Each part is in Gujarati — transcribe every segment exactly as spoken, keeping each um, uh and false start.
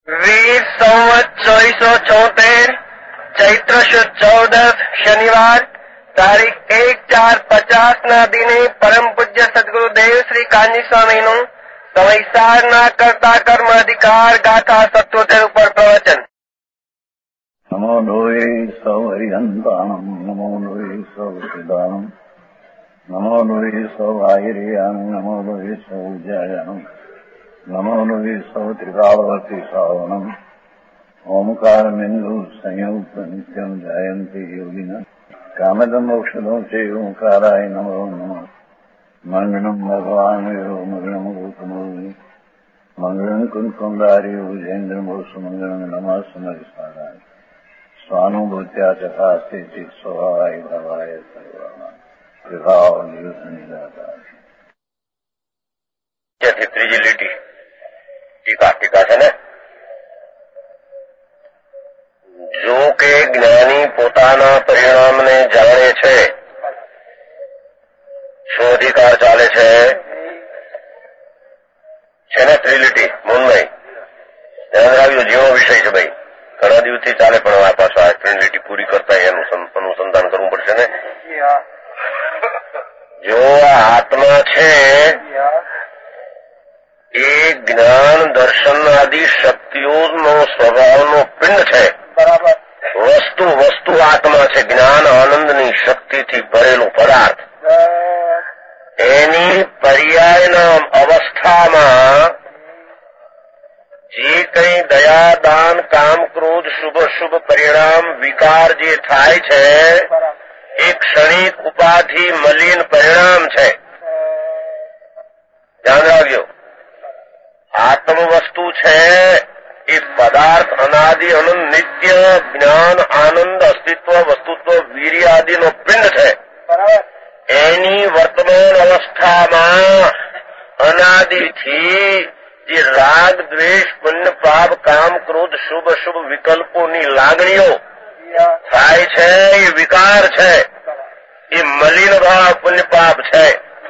વીર સંવત ચોવીસો ચોતેર ચૈત્ર સુદ ચૌદસ શનિવાર તારીખ એક ચાર પચાસ ના દિને પરમ પૂજ્ય સદગુરુદેવ શ્રી કાંજી સ્વામીનું સમયસારના કરતા કર્મ અધિકાર ગાથા સત્યોતેર ઉપર પ્રવચન. નમો લોહે સૌ હરિહંતાણમ નમો લોહે સૌ સિદ્ધાણમ નમો લોહે સૌ આયર્યાણમ નમો લોહે સૌ જયાણમ નમો લોહે સૌ ત્રિકાળવતી શ્રાવણમ ઓમકાર બિંદુ સંયુક્ત નિત્યમ જયંતી યોગિના કામદમ મોક્ષદો છે ઓંકારાય નમો નમઃ. મંગળમ ભગવાન મંગળમ ગૌતમો મંગળમ કુંકુંદારી વિજેન્દ્રમો સુમંગળમ નમઃ સમરિસ્મરાય સ્વાનુભૂત્યા ચકાસ્તે ચિત સ્વભાવાય ભવાય સર્વમાં વિભાવ નિયુદ્ધ નિરાકાર. ત્રીજી લીટી ટીકા ટીકા છે ને. જો કે જ્ઞાની પોતાના પરિણામને જાણે છે, શું અધિકાર ચાલે છે છે ને ત્રિલીટી મુન્મય ધ્યાન રાખજો. જેવો વિષય છે ભાઈ, ઘણા દિવસથી ચાલે, પણ આ પાછો આ ત્રિલીટી પૂરી કરતા એનું અનુસંધાન કરવું પડશે ને. જો આ આત્મા છે એ જ્ઞાન દર્શન આદિ શક્તિઓનો સ્વભાવનો પિંડ છે. વસ્તુ વસ્તુ આત્મા છે, જ્ઞાન આનંદની શક્તિથી ભરેલું પદાર્થ. એની પર્યાયના અવસ્થામાં જે કંઈ દયા દાન કામ ક્રોધ શુભ શુભ પરિણામ વિકાર જે થાય છે એ ક્ષણિક ઉપાધિ મલિન પરિણામ છે. ધ્યાન રાખજો. આત્મ વસ્તુ છે એ પદાર્થ અનાદિ અનંત નિત્ય જ્ઞાન આનંદ અસ્તિત્વ વસ્તુત્વ વીર્ય આદિનો પિંડ છે. એની વર્તમાન અવસ્થામાં અનાદિથી જે રાગ દ્વેષ પુણ્ય પાપ કામ ક્રોધ શુભ શુભ વિકલ્પોની લાગણીઓ થાય છે એ વિકાર છે, એ મલિન ભાવ પુણ્ય પાપ છે.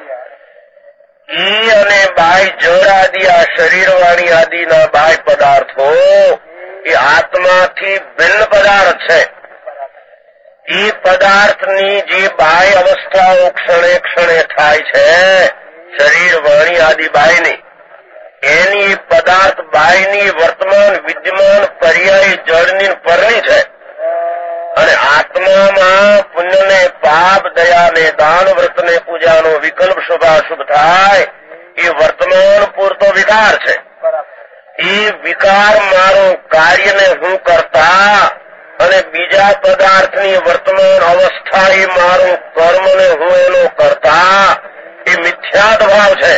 ઈ અને બાહ્ય જળ આદિ આ શરીર વાણી આદિના બાહ્ય પદાર્થો એ આત્માથી ભિન્ન પદાર્થ છે. એ પદાર્થની જે બાહ્ય અવસ્થાઓ ક્ષણે ક્ષણે થાય છે શરીર વાણી આદિ બાહ્યની, એની પદાર્થ બાહ્યની વર્તમાન વિદ્યમાન પર્યાય જળની પરની છે. અને આત્મામાં પુણ્યને પાપ દયાને દાન વ્રતને પૂજાનો વિકલ્પ શુભાશુભ થાય એ વર્તમાન પૂરતો વિકાર છે. એ વિકાર મારો કાર્યને હું કરતા અને બીજા પદાર્થની વર્તમાન અવસ્થા એ મારું કર્મને હું એનો કરતા એ મિથ્યાદ ભાવ છે.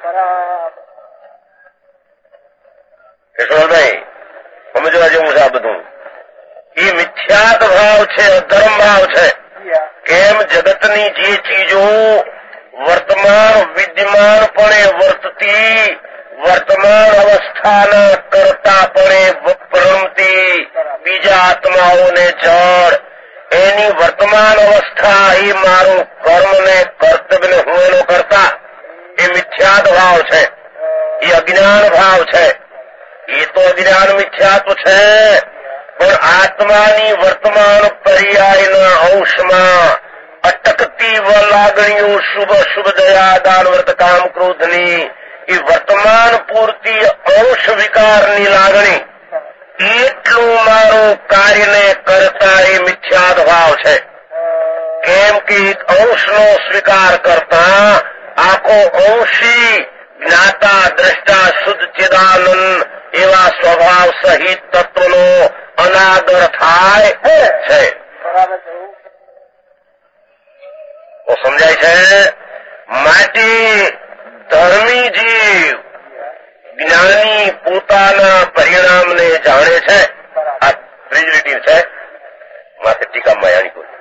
કેશવભાઈ સમજવા જેવું છે આ બધું. એ મિથ્યાદ ભાવ છે, અધર્મ ભાવ છે. કેમ? જગતની જે ચીજો વર્તમાન વિદ્યમાનપણે વર્તતી, વર્તમાન અવસ્થાના કરતાપણે પ્રણમતી બીજા આત્માઓને જળ, એની વર્તમાન અવસ્થા એ મારું કર્મને કર્તવ્યને હું એનો કરતા એ મિથ્યાદ ભાવ છે, એ અજ્ઞાન ભાવ છે. એ તો અજ્ઞાન મિથ્યાત્વ છે, પણ આત્માની વર્તમાન પર્યાયના અંશમાં અટકતી લાગણીઓ શુભ શુભ દયા દાન વ્રત કામ ક્રોધની એ વર્તમાન પૂરતી અંશ વિકારની લાગણી એટલું મારું કાર્યને કરતા એ મિથ્યાદ ભાવ છે. કેમ કે એક અંશનો સ્વીકાર કરતા આખો અંશી જ્ઞાતા દ્રષ્ટા શુદ્ધ ચિદાનંદ એવા સ્વભાવ સહિત તત્વનો અનાદર થાય છે. તો સમજાય છે. માટે ધર્મી જીવ જ્ઞાની પોતાના પરિણામને જાણે છે. આ ત્રીજી છે માથે ટીકામાં યાની કોઈ.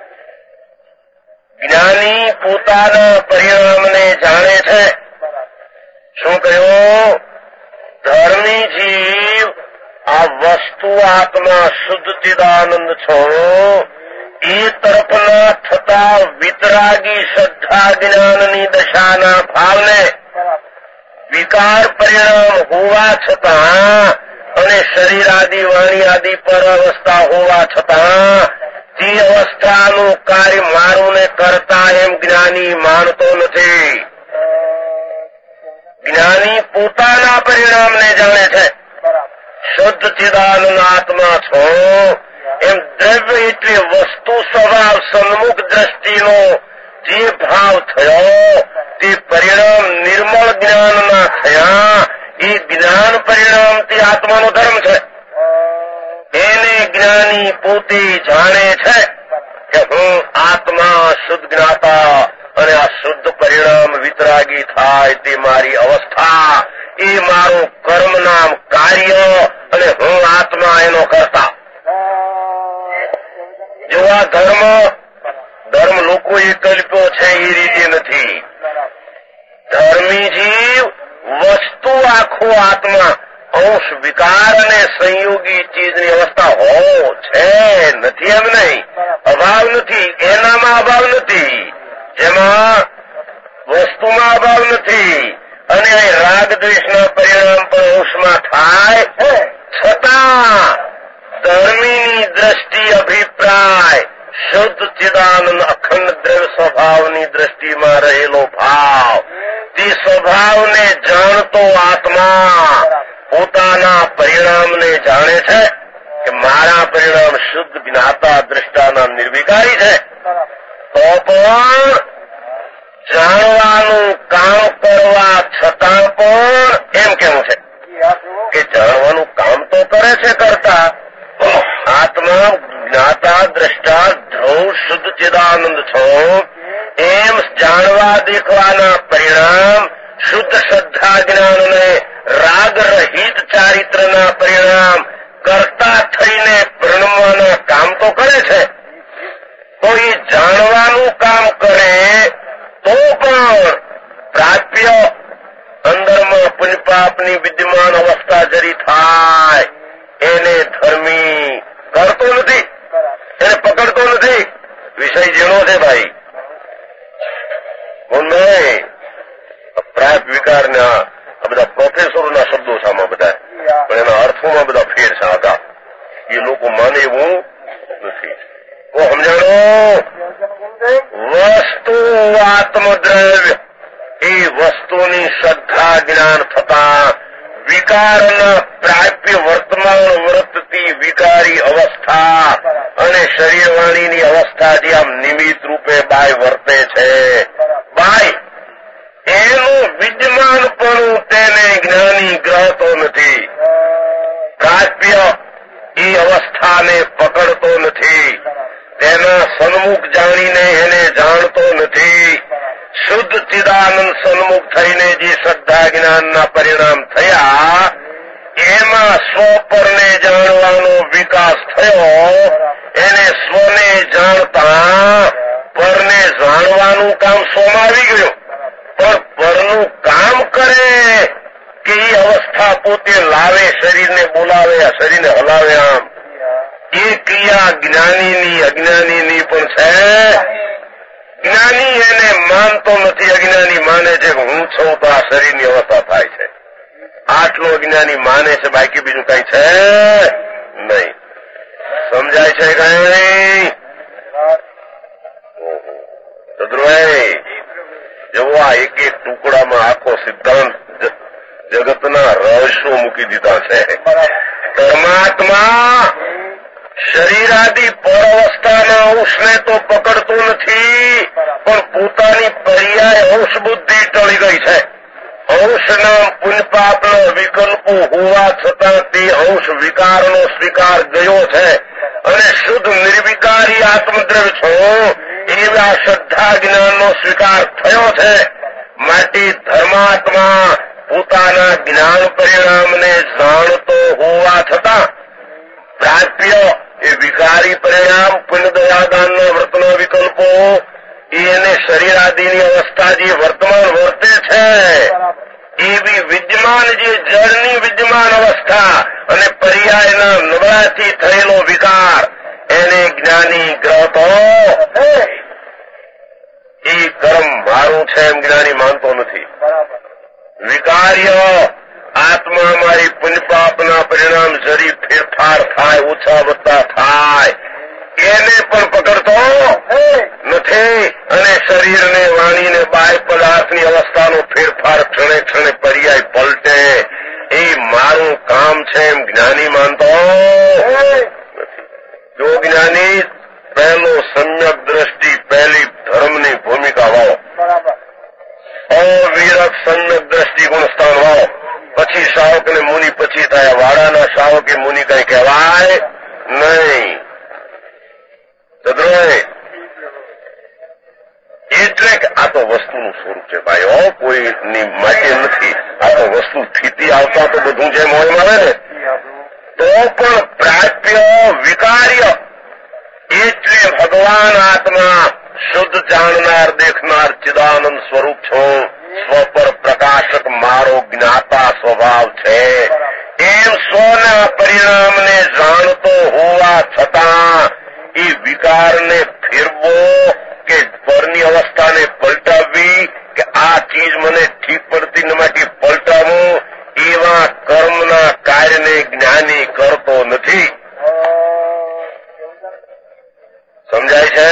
જ્ઞાની પોતાના પરિણામને જાણે છે. શું કહ્યું? ધર્મી જીવ આ વસ્તુ આત્મા શુદ્ધ ચિદાનંદ છો એ તરફના થતા વિતરાગી શ્રદ્ધા જ્ઞાનની દશાના ભાવને વિકાર પરિણામ હોવા છતાં અને શરીર આદિ વાણી આદિ પર અવસ્થા હોવા છતાં તે અવસ્થાનું કાર્ય મારું ને કરતા એમ જ્ઞાની માનતો નથી. જ્ઞાની પોતાના પરિણામને જાણે છે. શુદ્ધ ચિદાનંદ આત્મા છો એમ દ્રવ્ય એટલે વસ્તુ સ્વભાવ સન્મુખ દ્રષ્ટિનો જે ભાવ થયો તે પરિણામ નિર્મળ જ્ઞાનના થયા. એ જ્ઞાન પરિણામથી આત્માનો ધર્મ છે. એને જ્ઞાની પોતે જાણે છે કે હું આત્મા શુદ્ધ જ્ઞાતા અને આ શુદ્ધ પરિણામ વિતરાગી થાય તે મારી અવસ્થા, એ મારું કર્મ નામ કાર્ય અને હું આત્મા એનો કરતા. જો આ ધર્મ ધર્મ લોકોએ કલ્પ્યો છે એ રીતે નથી. ધર્મી જીવ વસ્તુ આખો આત્મા અંશ વિકાર અને સંયોગી ચીજની અવસ્થા હો છે, નથી એમ નહીં. અભાવ નથી, એનામાં અભાવ નથી, જેમાં વસ્તુમાં અભાવ નથી. અને રાગ દ્વેષના પરિણામ પણ અંશમાં થાય છતાં ધર્મીની દ્રષ્ટિ અભિપ્રાય શુદ્ધ ચિદાનંદ અખંડ દ્રવ્ય સ્વભાવની દ્રષ્ટિમાં રહેલો ભાવ, તે સ્વભાવને જાણતો આત્મા પોતાના પરિણામને જાણે છે કે મારા પરિણામ શુદ્ધ જ્ઞાતા દ્રષ્ટાના નિર્વિકારી છે. તો પણ જાણવાનું કામ કરવા છતાં પણ એમ કેવું છે કે જાણવાનું કામ તો કરે છે કરતા આત્મા જ્ઞાતા દ્રષ્ટા ધ્રુવ શુદ્ધ ચિદાનંદ છો એમ જાણવા દેખવાના પરિણામ શુદ્ધ શ્રદ્ધા જ્ઞાન અને રાગ રહિત ચારિત્રના પરિણામ કરતા થઈને પ્રણમવાના કામ તો કરે છે. તો એ જાણવાનું કામ કરે તો પણ પ્રાપ્ય અંદરમાં પુણ્યપાપની વિદ્યમાન અવસ્થા જરી થાય એને ધર્મી કરતો નથી, એને પકડતો નથી. વિષય ઝીણો છે ભાઈ. નહીં પ્રાય વિકારના આ બધા પ્રોફેસરોના શબ્દો સામા બધા, પણ એના અર્થોમાં બધા ફેર છે હતા. એ લોકો માને એવું નથી. તો સમજાણો, વસ્તુ આત્મદ્રવ્ય એ વસ્તુની શ્રદ્ધા જ્ઞાન થતા વિકારના પ્રાપ્ય વર્તમાન વર્તતી વિકારી અવસ્થા અને શરીરવાણીની અવસ્થા જે આમ નિમિત્ત રૂપે બાય વર્તે છે, બાય એનું વિદ્યમાનપણું તેને જ્ઞાની ગ્રહતો નથી. પ્રાપ્ય એ અવસ્થાને પકડતો નથી, તેના સન્મુખ જાણીને એને જાણતો નથી. શુદ્ધ ચિદાનંદ સન્મુખ થઈને જે શ્રદ્ધા જ્ઞાનના પરિણામ થયા એમાં સ્વ પરને જાણવાનો વિકાસ થયો. એને સ્વને જાણતા પરને જાણવાનું કામ સ્વમાં આવી ગયું. પણ પરનું કામ કરે કે એ અવસ્થા પોતે લાવે, શરીરને બોલાવે, શરીરને હલાવે, આમ એ ક્રિયા જ્ઞાનીની અજ્ઞાનીની પણ છે. જ્ઞાની એને માનતો નથી, અજ્ઞાની માને છે કે હું છું તો આ શરીરની અવસ્થા થાય છે. આટલો અજ્ઞાની માને છે, બાકી બીજું કઈ છે નહીં. સમજાય છે કઈ? ચતુરભાઈ જેવો આ એક એક ટુકડામાં આખો સિદ્ધાંત જગતના રહસ્યો મૂકી દીધા છે. પરમાત્મા શરીર આદિ પર અવસ્થાના અંશને તો પકડતો નથી, પણ પોતાની પર્યાય અંશ બુદ્ધિ ટળી ગઈ છે. અંશના પુણ્યપાપના વિકલ્પો હોવા છતાં તે અંશ વિકારનો સ્વીકાર ગયો છે અને શુદ્ધ નિર્વિકારી આત્મદ્રવ્ય છો એવા શ્રદ્ધા જ્ઞાનનો સ્વીકાર થયો છે. માટે ધર્માત્મા પોતાના જ્ઞાન પરિણામને જાણતો હોવા છતાં પ્રાપ્ય એ વિકારી પરિણામ પુણ્યદયાદાનના વર્તના વિકલ્પો એને શરીર આદિની અવસ્થા જે વર્તમાન વર્તે છે એવી વિદ્યમાન જે જળની વિદ્યમાન અવસ્થા અને પર્યાયના નબળાથી થયેલો વિકાર એને જ્ઞાની ગ્રહતો એ કર્મ મારું છે એમ જ્ઞાની માનતો નથી. વિકાર્ય આત્મા મારી પુણ્યપાપના પરિણામ પણ પકડતો નથી અને શરીરને વાણીને બાહ્ય પદાર્થની અવસ્થાનો ફેરફાર ક્ષણે ક્ષણે પર્યાય પલટે એ મારું કામ છે એમ જ્ઞાની માનતો જો જ્ઞાની પહેલો સમ્યક દ્રષ્ટિ પહેલી ધર્મની ભૂમિકા વાળો અવિરત સમ્યક દ્રષ્ટિ ગુણસ્થાન વાળો પછી શાવક ને મુનિ પછી થાય વાડાના શાવક એ મુનિ કઈ કહેવાય નહીં. ચદ્રોય એટલે કે આ તો વસ્તુનું સ્વરૂપ છે ભાઈઓ, કોઈની માટે નથી. આ તો વસ્તુ સ્થિતિ આવતા તો બધું જેમ હોય મળે ને તો પણ પ્રાપ્ય વિકાર્ય એટલે ભગવાન આત્મા શુદ્ધ જાણનાર દેખનાર ચિદાનંદ સ્વરૂપ છો. સ્વ પર પ્રકાશક મારો જ્ઞાતા સ્વભાવ છે એમ સ્વના પરિણામને જાણતો હોવા છતાં એ વિકારને ફેરવો કે પરની અવસ્થાને પલટાવવી કે આ ચીજ મને ઠીક પડતી ન માટે પલટાવું એવા કર્મના કાર્યને જ્ઞાની કરતો નથી. સમજાય છે?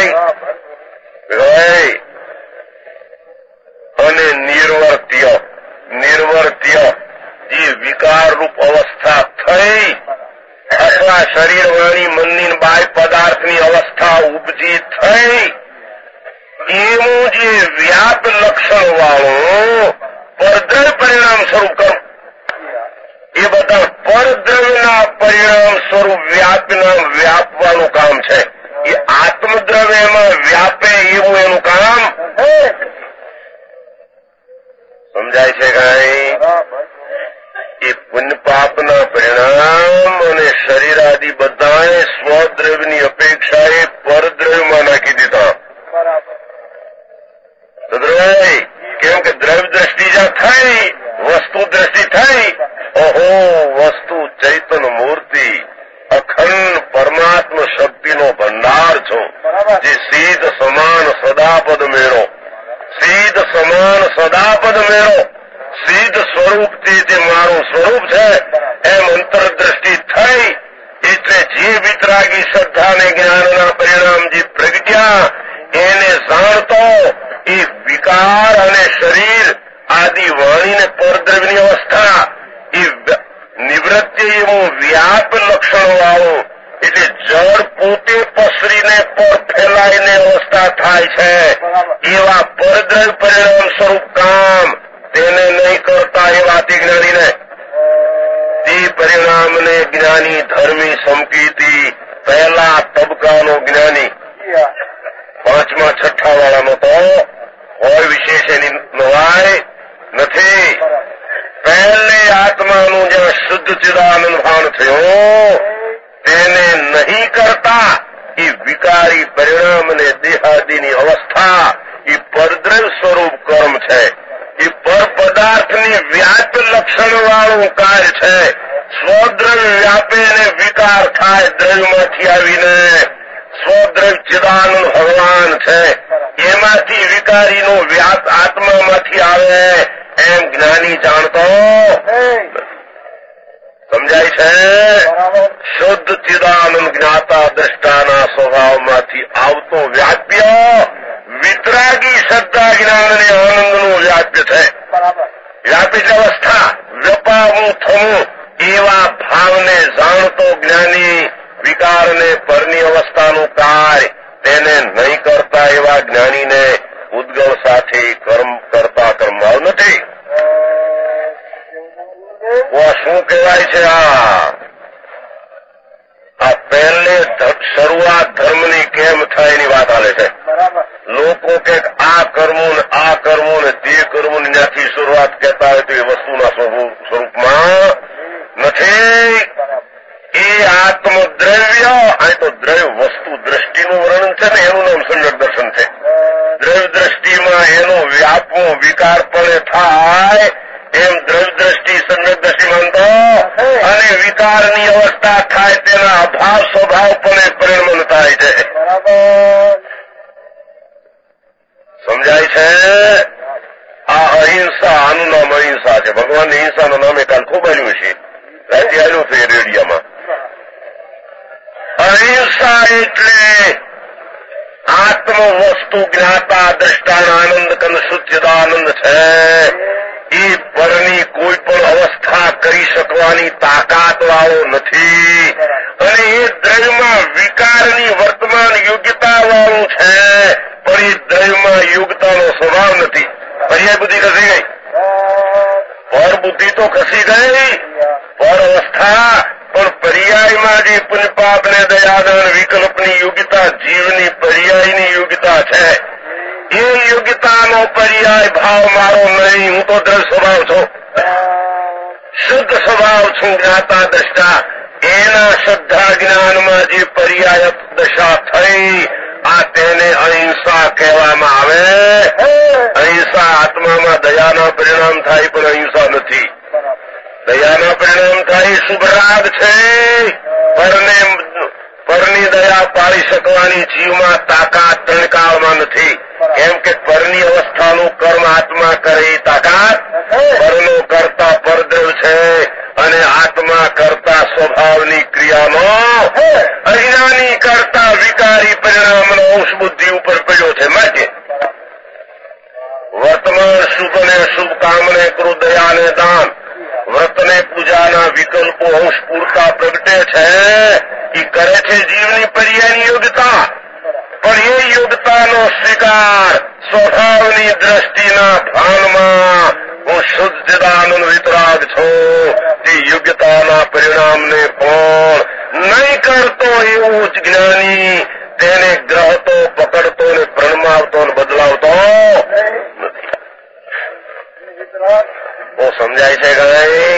અને નિર્વર્ત્ય નિર્વર્ત્ય જે વિકાર રૂપ અવસ્થા થઈ અથવા શરીર વાણી મનની બાહ્ય પદાર્થની અવસ્થા ઉપજી થઈ એવું જે વ્યાપ લક્ષણ વાળું પરદ્રવ્ય પરિણામ સ્વરૂપ કર્મ એ બધા પરદ્રવ્યના પરિણામ સ્વરૂપ વ્યાપના વ્યાપવાનું કામ છે. એ આત્મદ્રવ્યમાં વ્યાપે એવું એનું કામ. સમજાય છે કઈ? એ પુણ્ય પાપના પરિણામ અને શરીર આદિ બધાએ સ્વદ્રવ્યની અપેક્ષાએ પરદ્રવ્યમાં નાખી દીધા. કેમ કે દ્રવ્ય દ્રષ્ટિ જ્યાં થઈ વસ્તુ દ્રષ્ટિ થઈ ઓહો વસ્તુ ચૈતન્ય મૂર્તિ અખંડ પરમાત્મા શક્તિનો ભંડાર છો જે સીધ સમાન સદાપદ મેળો સીધ સમાન સદાપદ મેળો સીધ સ્વરૂપથી જે મારું સ્વરૂપ છે એમ અંતરદ્રષ્ટિ થઈ એટલે જે વિતરાગી શ્રદ્ધા અને જ્ઞાનના પરિણામ જે પ્રગટ્યા એને જાણતો એ વિકાર અને શરીર આદિ વાણીને પરદ્રવ્યની અવસ્થા એ નિવૃત્તિ એવું વ્યાપ લક્ષણ વાળું એટલે જળ પોતે પસરીને પર ફેલાઈને અવસ્થા થાય છે એવા પરદ્રવ્ય પરિણામ સ્વરૂપ કામ તેને નહીં કરતા એવા તે જ્ઞાનીને તે પરિણામને જ્ઞાની ધર્મી સમકીતી પહેલા તબકાનો જ્ઞાની પાંચમા છઠ્ઠા વાળાનો તો હોય વિશેષ એની નવાય નથી. પહેલે આત્માનું જ્યાં શુદ્ધ ચિદાનંદ ભાન થયો તેને નહીં કરતા એ વિકારી પરિણામ અને દેહાદિની અવસ્થા એ પરદ્રવ્ય સ્વરૂપ કર્મ છે. એ પર પદાર્થની વ્યાપ લક્ષણ વાળું કાર્ય છે. સ્વદ્રવ્ય વ્યાપે અને વિકાર થાય દ્રવ્યમાંથી આવીને સ્વદ્રવ્ય ચિદાનંદ ભગવાન છે એમાંથી વિકારીનો વ્યાપ આત્મામાંથી આવે એમ જ્ઞાની જાણતો. સમજાય છે? શુદ્ધ ચિદાનંદ જ્ઞાતા દ્રષ્ટાના સ્વભાવમાંથી આવતો વ્યાપ્ય વિતરાગી શ્રદ્ધા જ્ઞાન અને આનંદનું વ્યાપ્ય છે. વ્યાપિત અવસ્થા વ્યપાવું થવું એવા ભાવને જાણતો જ્ઞાની વિકારને પરની અવસ્થાનું કાર્ય તેને નહીં કરતા એવા જ્ઞાનીને ઉદ્ગલ સાથે કર્મ કરતા કર્માવ નથી. શું કહેવાય છે? આ આ પહેલે શરૂઆત ધર્મની કેમ થાય એની વાત આલે છે. લોકો કે આ કરવું ને આ કરવું ને તે કરવું ને ત્યાંથી શરૂઆત કહેતા હોય તો એ વસ્તુના સ્વરૂપમાં નથી. એ આત્મદ્રવ્ય અહીં તો દ્રવ્ય વસ્તુ દ્રષ્ટિનું વર્ણન છે ને એનું નામ સમ્યક દર્શન છે. દ્રવ્ય દ્રષ્ટિમાં એનું વ્યાપવું વિકારપણે થાય એમ દ્રવ્ય દ્રષ્ટિ સમ્યક દ્રષ્ટિ માનતો અને વિકારની અવસ્થા થાય તેના અભાવ સ્વભાવપણે પરિણમન થાય છે. સમજાય છે? આ અહિંસા આનું નામ અહિંસા છે. ભગવાનની હિંસાનું નામે કાલ ખૂબ આવ્યું છે રાતે આવ્યું છે રેડિયામાં. અહિંસા અહિંસા એટલે આત્મ વસ્તુ જ્ઞાતા દ્રષ્ટાના આનંદ કંદ શુદ્ધિદાનંદ છે. એ પરની કોઈ પણ અવસ્થા કરી શકવાની તાકાત વાળો નથી અને એ દ્રવ્યમાં વિકારની વર્તમાન યોગ્યતા વાળું છે, પણ એ દ્રવ્યમાં યોગ્યતાનો સ્વભાવ નથી. પર્યાય બુદ્ધિ ખસી ગઈ, પર બુદ્ધિ તો ખસી ગઈ, પર અવસ્થા, પણ પર્યાયમાં જે પુણ્યપાપ ને દયાદાન વિકલ્પની યોગ્યતા જીવની પર્યાયની યોગ્યતા છે, એ યોગ્યતાનો પર્યાય ભાવ મારો નહીં. હું તો દ્રઢ સ્વભાવ છું, શુદ્ધ સ્વભાવ છું, જ્ઞાતા દ્રષ્ટા. એના શ્રદ્ધા જ્ઞાનમાં જે પર્યાય દશા થઈ, આ તેને અહિંસા કહેવામાં આવે. અહિંસા આત્મામાં દયાના પરિણામ થાય, પણ અહિંસા નથી. દયાના પરિણામ થાય શુભ રાગ છે, પરને પરની દયા પાળી શકવાની જીવમાં તાકાત ત્રણકાળમાં નથી. કેમ કે પરની અવસ્થાનું કર્મ આત્મા કરે એ તાકાત પરનો કરતા પરદ્રવ છે, અને આત્મા કરતા સ્વભાવની ક્રિયાનો અજ્ઞાની કરતા વિકારી પરિણામનો અંશ બુદ્ધિ ઉપર પડ્યો છે. માટે વર્તમાન શુભ ને શુભ કામને કૃ દયાને દાન વ્રતને પૂજાના વિકલ્પો અંશ પૂરતા પ્રગટે છે. એ કરે છે જીવની પર્યાયની યોગ્યતા, પણ એ યોગ્યતાનો સ્વીકાર સ્વભાવની દ્રષ્ટિના ભાનમાં હું શુદ્ધ ચિદાનંદ વિતરાગ છું, તે યોગ્યતાના પરિણામને પણ નહીં કરતો એવું જ જ્ઞાની તેને ગ્રહતો, પકડતો ને પ્રણમાવતો ને બદલાવતો નથી. બહુ સમજાય છે કે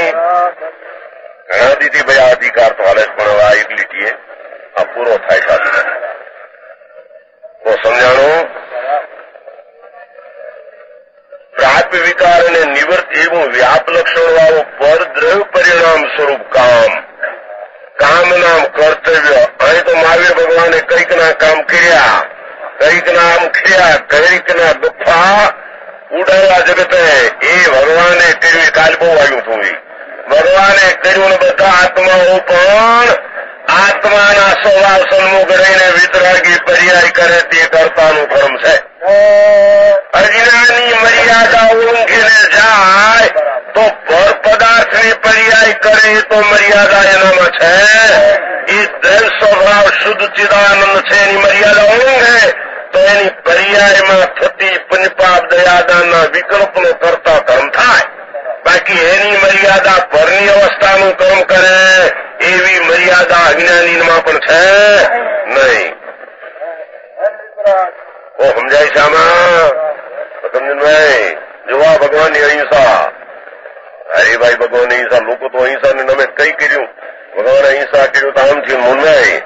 ઘણા દીધી ભાઈ આ અધિકાર તો હાલે પણ હવે આ એક લીટીએ આ પૂરો થાય સાથે બહુ સમજાણું. પ્રાપ્ય વિકાર અને નિવૃત્ત એવું વ્યાપ લક્ષણ વાળો પરદ્રવ્ય પરિણામ સ્વરૂપ કામ, કામ નામ કર્તવ્ય. અહીં તો મહાવીર ભગવાને કંઈક ના કામ કર્યા, કંઈક ના આમ કર્યા, કંઈક ના દુઃખા ઉડાવ્યા જગતે. એ ભગવાને કર્યું, કાલ બહુ આવ્યું હતું. ભગવાને કર્યું ને બધા આત્માઓ પણ આત્માના સ્વભાવ સન્મુખ રહીને વિતરાગી પર્યાય કરે તે કર્તાનું કર્મ છે. અજ્ઞાની મર્યાદા ઓળંગીને જાય તો પર પદાર્થની પર્યાય કરે તો મર્યાદા એનામાં છે. એ દ્રવ્ય સ્વભાવ શુદ્ધ ચિદાનંદ છે, એની મર્યાદા ઓળંગે તો એની પર્યાયમાં થતી પુણ્યપાપ દયાદાનના વિકલ્પનો કરતા કર્મ થાય. બાકી એની મર્યાદા પરની અવસ્થાનું કર્મ કરે એવી મર્યાદા અજ્ઞાનીમાં પણ છે નહીં. ઓ સમજાય છે આમાં સમજનભાઈ? જોવા ભગવાનની અહિંસા. અરે ભાઈ ભગવાનની અહિંસા, લોકો તો અહિંસાને નમે કઈ કર્યું, ભગવાન અહિંસા કર્યું તો આમથી મુંડાય.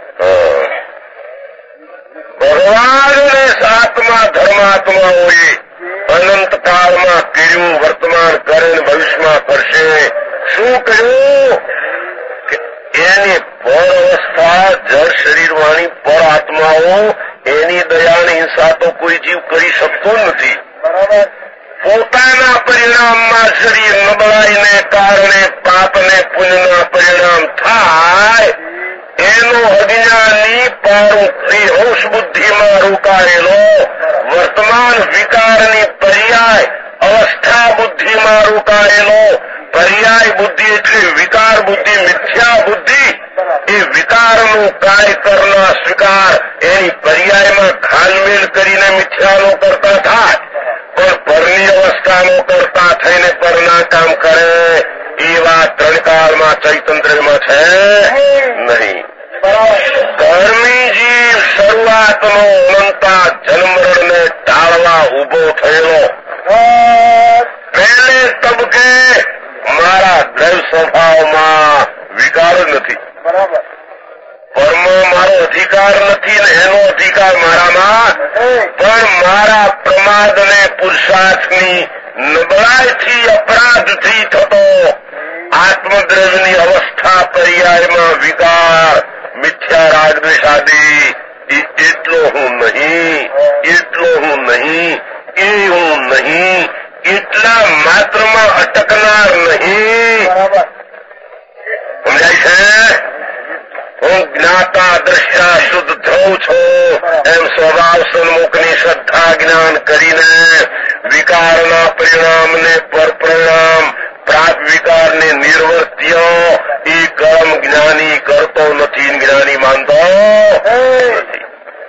ભગવાનને સાતમા ધર્માત્માઓએ અનંત કાળમાં કર્યું, વર્તમાન કરે ને ભવિષ્યમાં કરશે. શું કર્યું કે એની પર અવસ્થા જળ શરીર વાણી પર આત્માઓ એની દયાની હિંસા તો કોઈ જીવ કરી શકતો નથી. બરાબર. પોતાના પરિણામમાં શરીર નબળાઈને કારણે પાપને પુણ્યના પરિણામ થાય, એનો અજ્ઞાની પારૂપની અંશ બુદ્ધિમાં રોકાયેલો વર્તમાન વિકારની પર્યાય અવસ્થા બુદ્ધિમાં રોકાયેલો. પર્યાય બુદ્ધિ એટલે વિકાર બુદ્ધિ, મિથ્યા બુદ્ધિ. એ વિકારનું કાય કરના સ્વીકાર એની પર્યાયમાં ખાનમેલ કરીને મિથ્યાનો કરતા થાય, પણ પરની અવસ્થાનો કરતા થઈને પરના કામ કરે એવા ત્રણકાળમાં ચૈતન્યમાં છે નહીં. ધર્મી જીવ શરૂઆતનો અનંતા જન્મરણને ટાળવા ઉભો થયેલો પહેલે તબકે મારા દ્રવ્ય સ્વભાવમાં વિકાર નથી. બરાબર. પરમાં મારો અધિકાર નથી ને એનો અધિકાર મારામાં, પણ મારા પ્રમાદ અને પુરુષાર્થની નબળાઈથી અપરાધથી થતો આત્મદ્રવ્યની અવસ્થા પર્યાયમાં વિકાર મિથ્યા રાગ દ્વેષાદી એટલો હું નહીં, એટલો હું નહીં, એ હું નહીં, એટલા માત્રમાં અટકનાર નહીં. સમજાય છે? હું જ્ઞાતા દ્રષ્ટા શુદ્ધ ધ્રુવ છો એમ સ્વભાવ સન્મુખની શ્રદ્ધા જ્ઞાન કરીને વિકારના પરિણામને પરપરિણામ પ્રાગ વિકારને નિર્વર્ત્ય એ કર્મ જ્ઞાની કરતો નથી, જ્ઞાની માનતો નથી.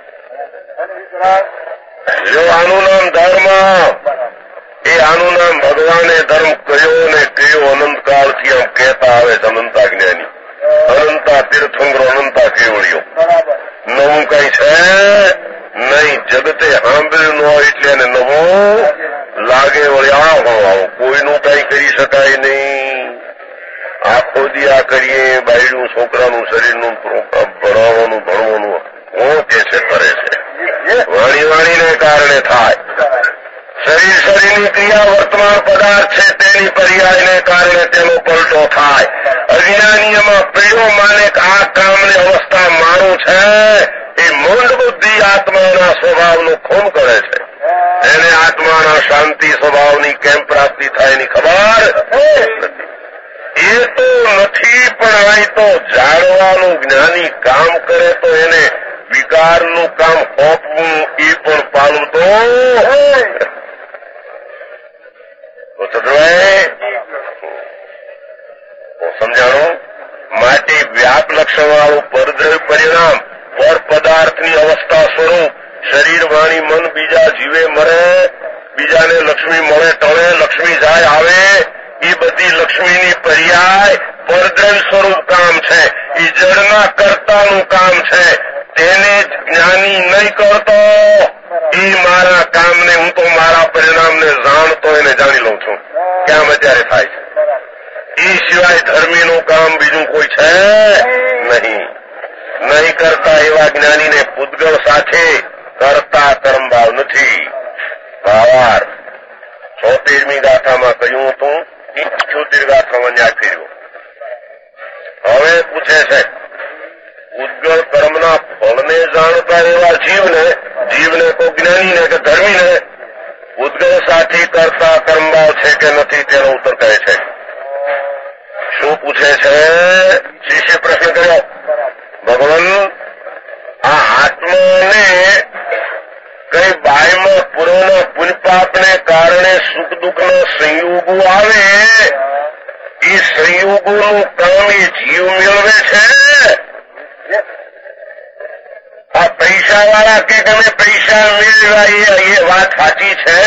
જો આનું નામ ધર્મ, એ આનું નામ ભગવાને ધર્મ કયો ને કયો અનંતકાળથી આમ કહેતા આવે છે. અનંતા જ્ઞાની, અનંતા તીર્થંકરો, અનંતા કેવળીઓ. નવું કઈ છે નહીં. જગતે સાંભળ્યું ન હોય એટલે એને નવું લાગે. વળી આ હો આવું કોઈનું કઈ કરી શકાય નહીં. આખો દી આ કરીએ, બાયડું છોકરાનું શરીરનું ભણાવવાનું ભણવાનું કોણ કે છે કરે છે. વાણી વાણીને કારણે થાય. શરીર શરીરની ક્રિયા વર્તમાન પદાર્થ છે તેની પર્યાયને કારણે તેનો પલટો થાય. અજ્ઞાની એમાં પીડો માને કે આ કામની અવસ્થા મારું છે. એ મૂંડ બુદ્ધિ આત્માના સ્વભાવનું ખૂન કરે છે. એને આત્માના શાંતિ સ્વભાવની કેમ પ્રાપ્તિ થાય એની ખબર નથી. એ તો નથી, પણ અહીં તો જાણવાનું જ્ઞાની કામ કરે તો એને વિકારનું કામ સોંપવું એ પણ પાલું તો સમજાણો. માટે વ્યાપ લક્ષણ વાળું પરદ્રવ્ય પરિણામ પર પદાર્થની અવસ્થા સ્વરૂપ શરીર વાણી મન બીજા જીવે મરે, બીજાને લક્ષ્મી મળે ટળે, લક્ષ્મી જાય આવે, એ બધી લક્ષ્મીની પર્યાય પરદ્રવ્ય સ્વરૂપ કામ છે. એ જળના કર્તાનું કામ છે. તેને જ્ઞાની નહીં કરતો. એ મારા કામને, હું તો મારા પરિણામને જાણતો એને જાણી લઉં છું કેમ અત્યારે થાય છે. એ સિવાય ધર્મીનું કામ બીજું કોઈ છે નહીં. નહીં કરતા એવા જ્ઞાનીને પૂતગળ સાથે કરતા કર્મભાવ નથી. ભાવાર છોતેરમી ગાથામાં કહ્યું હતું, ઇઠ્યોતેર ગાથામાં ન્યાય ફેર્યો. હવે પૂછે છે ઉદ્ગળ કર્મના ફળને જાણતા એવા જીવને, જીવને કોઈ જ્ઞાનીને કે ધર્મીને ઉદ્ગળ સાથે કરતા કર્મભાવ છે કે નથી તેનો ઉત્તર કહે છે. શું પૂછે છે? શિષ્ય પ્રશ્ન કર્યો, ભગવાન આ આત્માને કઈ બાયમાં પૂર્વના પુણ્યપાપને કારણે સુખ દુઃખના સંયોગો આવે, એ સંયોગોનું કામ એ જીવ મેળવે છે. આ પૈસા વાળા કે તમે પૈસા મેળવ્યા એ વાત સાચી છે.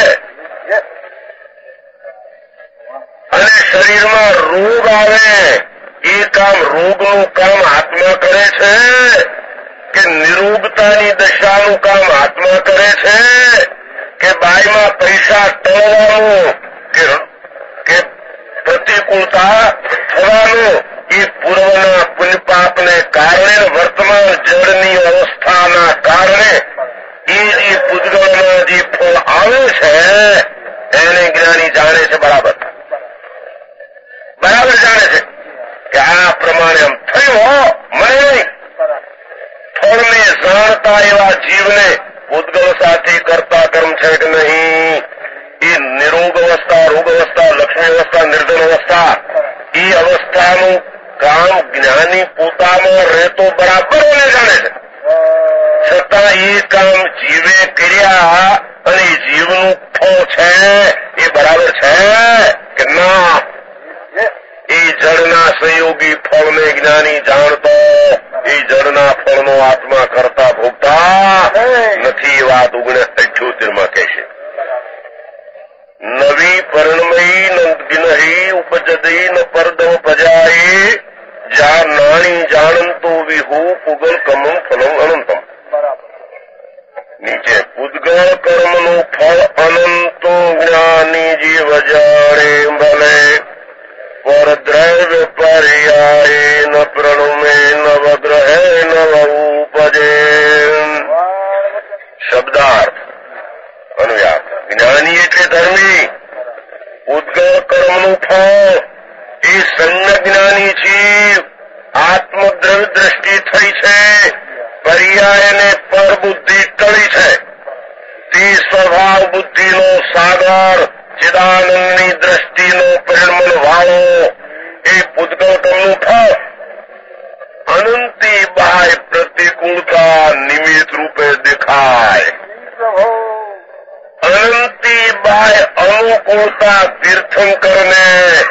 અને શરીરમાં રોગ આવે એ કામ, રોગનું કામ આત્મા કરે છે કે નિરોગતાની દશાનું કામ આત્મા કરે છે કે બાયમાં પૈસા ટળવાનું કે પ્રતિકૂળતા થવાનું એ પૂર્વના પુણ્યપાપને કારણે, વર્તમાન જળની અવસ્થાના કારણે એ જે પૂતગળમાં જે ફળ આવે છે એને જ્ઞાની જાણે છે. બરાબર બરાબર જાણે છે કે આ પ્રમાણે આમ થયું. મને નહીં, ફળને જાણતા એવા જીવને પૂતગળ સાથે કરતા કર્મ છે કે નહીં, એ નિરોગ અવસ્થા, રોગ અવસ્થા, લક્ષ્મી અવસ્થા, નિર્ધન અવસ્થા, એ અવસ્થાનું કામ જ્ઞાની પોતામાં રહેતો બરાબર એને જાણે છે. છતાં એ કામ જીવે કર્યા અને જીવનું ફળ છે એ બરાબર છે કે ના? એ જળના સંયોગી ફળને જ્ઞાની જાણતો, એ જળના ફળનો આત્મા કરતા ભોગતા નથી. એ વાત ઓગણીસ અઠ્યોતેર માં કહેશે. નવી પરણમયી નંદગિનહી ઉપજદી ન પરદમ પજાઈ જા નાણી જાણંતો વિહુ પુગલ કમમ ફલમ અનંતમ. નીચે ઉદ્ગળ કર્મનું ફળ અનંતો જ્ઞાની જીવ જાણે ભલે પરદ્રવ્ય પર્યાય ન પ્રણમે નવગ્રહે નવ ઉપજે. શબ્દાર્થ અનુયાત. જ્ઞાની એટલે ધર્મી. ઉદ્ગળ કર્મનું ફળ એ સંજ્ઞ જ્ઞાની જીવ આત્મદ્રવ્ય દ્રષ્ટિ થઈ છે, પર્યાયને પર બુદ્ધિ ટળી છે. તે સ્વભાવ બુદ્ધિનો સાગર, ચિદાનંદની દ્રષ્ટિનો પરિણમન વાળો એ પૂતગળ કર્મનું ફળ અનંતી બાહ્ય પ્રતિકૂળતા નિમિત્ત રૂપે દેખાય, અનંતી બાહ્ય અનુકૂળતા તીર્થંકરને,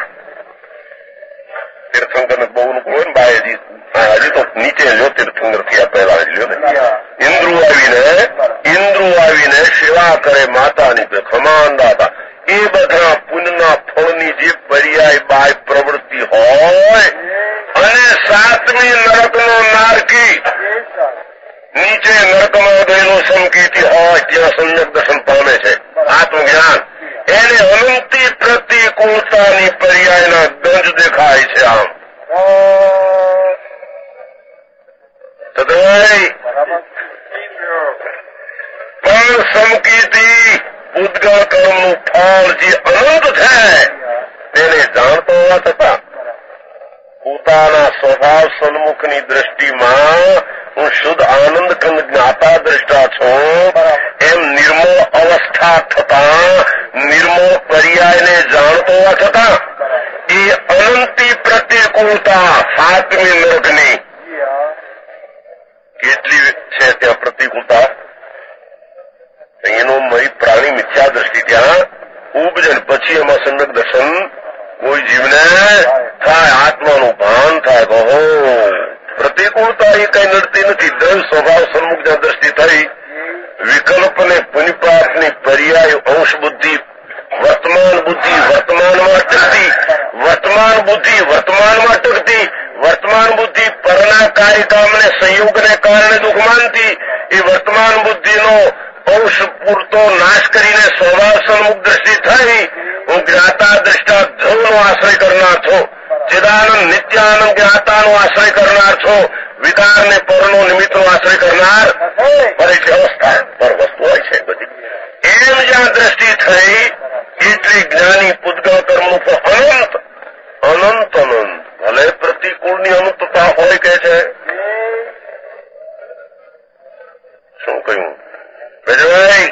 તીર્થંકરને બહુ અનુકૂળ હોય ને બાય હજી હજી તો નીચે જો તીર્થંકર થયા પહેલા હજી લ્યો ને ઇન્દ્રુ આવીને ઇન્દ્રુ આવીને સેવા કરે માતાની કે ખમાન દાતા, એ બધા પુણ્યના ફળની જે પર્યાય બાય પ્રવૃત્તિ હોય અને સાતમી નરકનો નારકી નીચે નરકમાં ગયેલો સંકેતી હોય ત્યાં સમ્યક દર્શન પામે છે આત્મજ્ઞાન, એને અનંતી પ્રતિકૂળતાની પર્યાયના ગંજ દેખાય છે. આમ સદભાઈ પણ સમકીતી ઉદ્ગળ કર્મનું ફળ જે અનંત છે તેને જાણતો હોવા છતાં પોતાના સ્વભાવ સન્મુખની દ્રષ્ટિમાં હું શુદ્ધ આનંદ કંદ જ્ઞાતા દ્રષ્ટા છું એમ નિર્મળ અવસ્થા થતા નિર્મળ પર્યાયને જાણતો હોવા છતાં એ અનંતી પ્રતિકૂળતા સાતમી નરકની કેટલી છે ત્યાં પ્રતિકૂળતા, એનો મય પ્રાણી મિથ્યા દ્રષ્ટિ ત્યાં ઉપજન પછી એમાં સમ્યક દર્શન કોઈ જીવને થાય, આત્માનું ભાન થાય. કહો પ્રતિકૂળતા એ કઈ નડતી નથી, દ્રવ્ય સ્વભાવ સન્મુખ જ્યાં દ્રષ્ટિ થઈ વિકલ્પને પુનિપાતની પર્યાય અંશ બુદ્ધિ વર્તમાન બુદ્ધિ વર્તમાનમાં ટકતી, વર્તમાન બુદ્ધિ વર્તમાનમાં ટકતી, વર્તમાન બુદ્ધિ પરના કાર્યકામને સંયોગને કારણે દુઃખ માનતી, એ વર્તમાન બુદ્ધિનો અંશ પૂરતો નાશ કરીને સ્વભાવ સન્મુખ દ્રષ્ટિ થઈ હું જ્ઞાતા દ્રષ્ટા ધ્રુવનો આશ્રય કરનાર છું, ચિદાનંદ નિત્યાનંદ જ્ઞાતાનો આશ્રય કરનાર છું, વિકારને પરનો નિમિત્તનો આશ્રય કરનાર પર એટલી અવસ્થા પર વસ્તુ હોય છે બધી. એમ જ્યાં દ્રષ્ટિ થઈ એટલી જ્ઞાની પૂતગળ કર્મનું અનંત અનંત અનંત ભલે પ્રતિકૂળની અનંતતા હોય કે છે. શું કહ્યું ભજભાઈ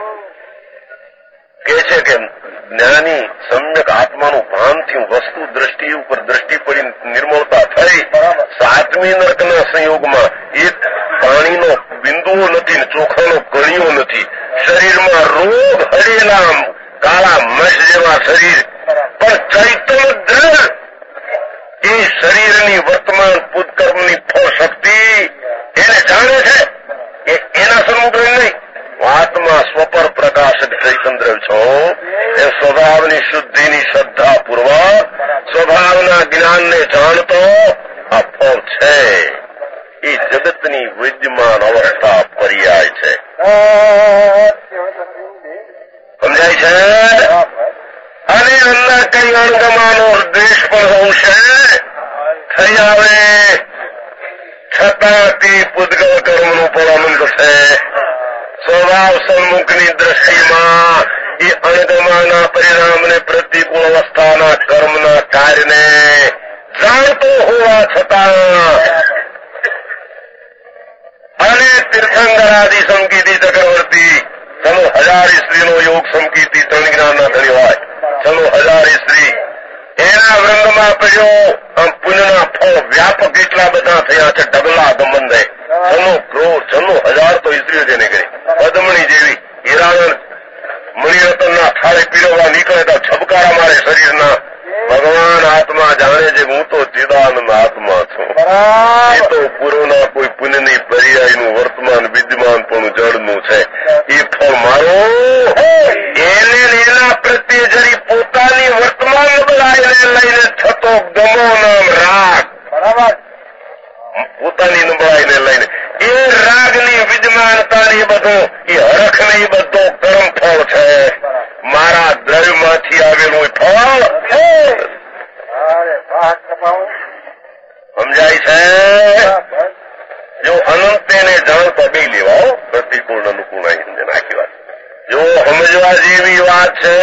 કે છે કે જ્ઞાની સમ્યક આત્માનું ભાનથી વસ્તુ દ્રષ્ટિ ઉપર દ્રષ્ટિ પડી નિર્મળતા થઈ સાતમી નરકના સંયોગમાં એક પાણીનો બિંદુઓ નથી, ચોખાનો કણીઓ નથી, શરીરમાં રોગ હડેલા કાળા મશ જેવા શરીર પણ ચૈતન્ય દ્રઢ, એ શરીરની વર્તમાન પૂતકર્મની ફળ શક્તિ એને જાણે છે, એ એના સન્મુખ નહીં. આત્મા સ્વપર પ્રકાશક ચૈતન્ય છો એ સ્વભાવની શુદ્ધિની શ્રદ્ધા પૂર્વક સ્વભાવના જ્ઞાનને જાણતો આ ફળ છે, એ જગતની વિદ્યમાન અવસ્થા પર્યાય છે. સમજાય છે? અને એમના કઈ અણગમાનો દેશ પણ હોશે થઈ આવે છતાં તે પૂતગળ કર્મનું પણ અનંત છે. સ્વભાવ સન્મુખની દ્રષ્ટિમાં એ અણગમાના પરિણામને પ્રતિકૂળ અવસ્થાના કર્મના કાર્યને જાણતો હોવા છતાં અને તીર્થંકરાદિ સંકીર્તિ ચક્રવર્તી ચલો હજારી સ્ત્રીનો યોગ સંકીર્તિ ત્રણ જ્ઞાનના ધણી હોય, ચલો હજારી સ્ત્રી એના વૃંદમાં પડ્યો આમ પુણ્યના ફળ વ્યાપક એટલા બધા થયા છે, ઢગલા સંબંધે ચલો ક્રોધ ચલો હજાર તો સ્ત્રીઓ જેને કરી પદ્મણી જેવી હિરાણન મણિરત્નના થાળે પીરવવા નીકળે તો છબકારા મારે શરીરના. ભગવાન આત્મા જાણે છે હું તો ચિદાનંદ આત્મા છું, એ તો પૂર્વના કોઈ પુણ્યની પર્યાયનું વર્તમાન વિદ્યમાન પણ જળનું છે, એ ફળ મારો એને એના પ્રત્યે જરી પોતાની વર્તમાન નબળાઈને લઈને થતો ગમો નામ રાગ, બરાબર પોતાની નબળાઈને લઈને એ રાગની વિદ્યમાનતાની બધો એ હરખ ને એ બધો કર્મ ફળ છે, મારા દ્રવ્યમાંથી આવેલું ફળ. સમજાય છે? જો અનંત એને જાણતો બે લેવાઓ પ્રતિકૂળ અનુકૂળ નાખી વાત જો સમજવા જેવી વાત છે.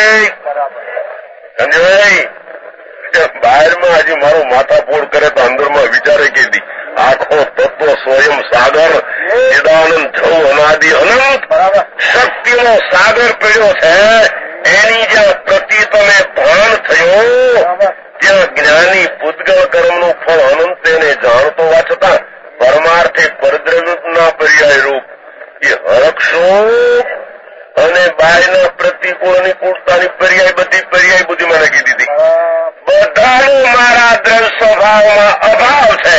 સમજાય? બહારમાં હજી મારું માથાફોડ કરે તો અંદરમાં વિચારે કે દી આખો તત્વ સ્વયં સાગર ચિદાનંદ ધ્રુવ અનાદિ અનંત શક્તિનો સાગર પડ્યો છે, એની જ્યાં પ્રતિ તમે ભાન થયો જ્યાં જ્ઞાની પૂતગલ કર્મનું ફળ અનંત તેને જાણતો હોવા છતાં પરમાર્થે પરદ્રવ્યના પર્યાય રૂપ એ હરક્ષોપ અને બાયના પ્રતિકૂળ અનુકૂળતાની પર્યાય બધી પર્યાય બુદ્ધિમાં નાખી દીધી. બધાનું મારા દ્રવ્ય સ્વભાવમાં અભાવ છે.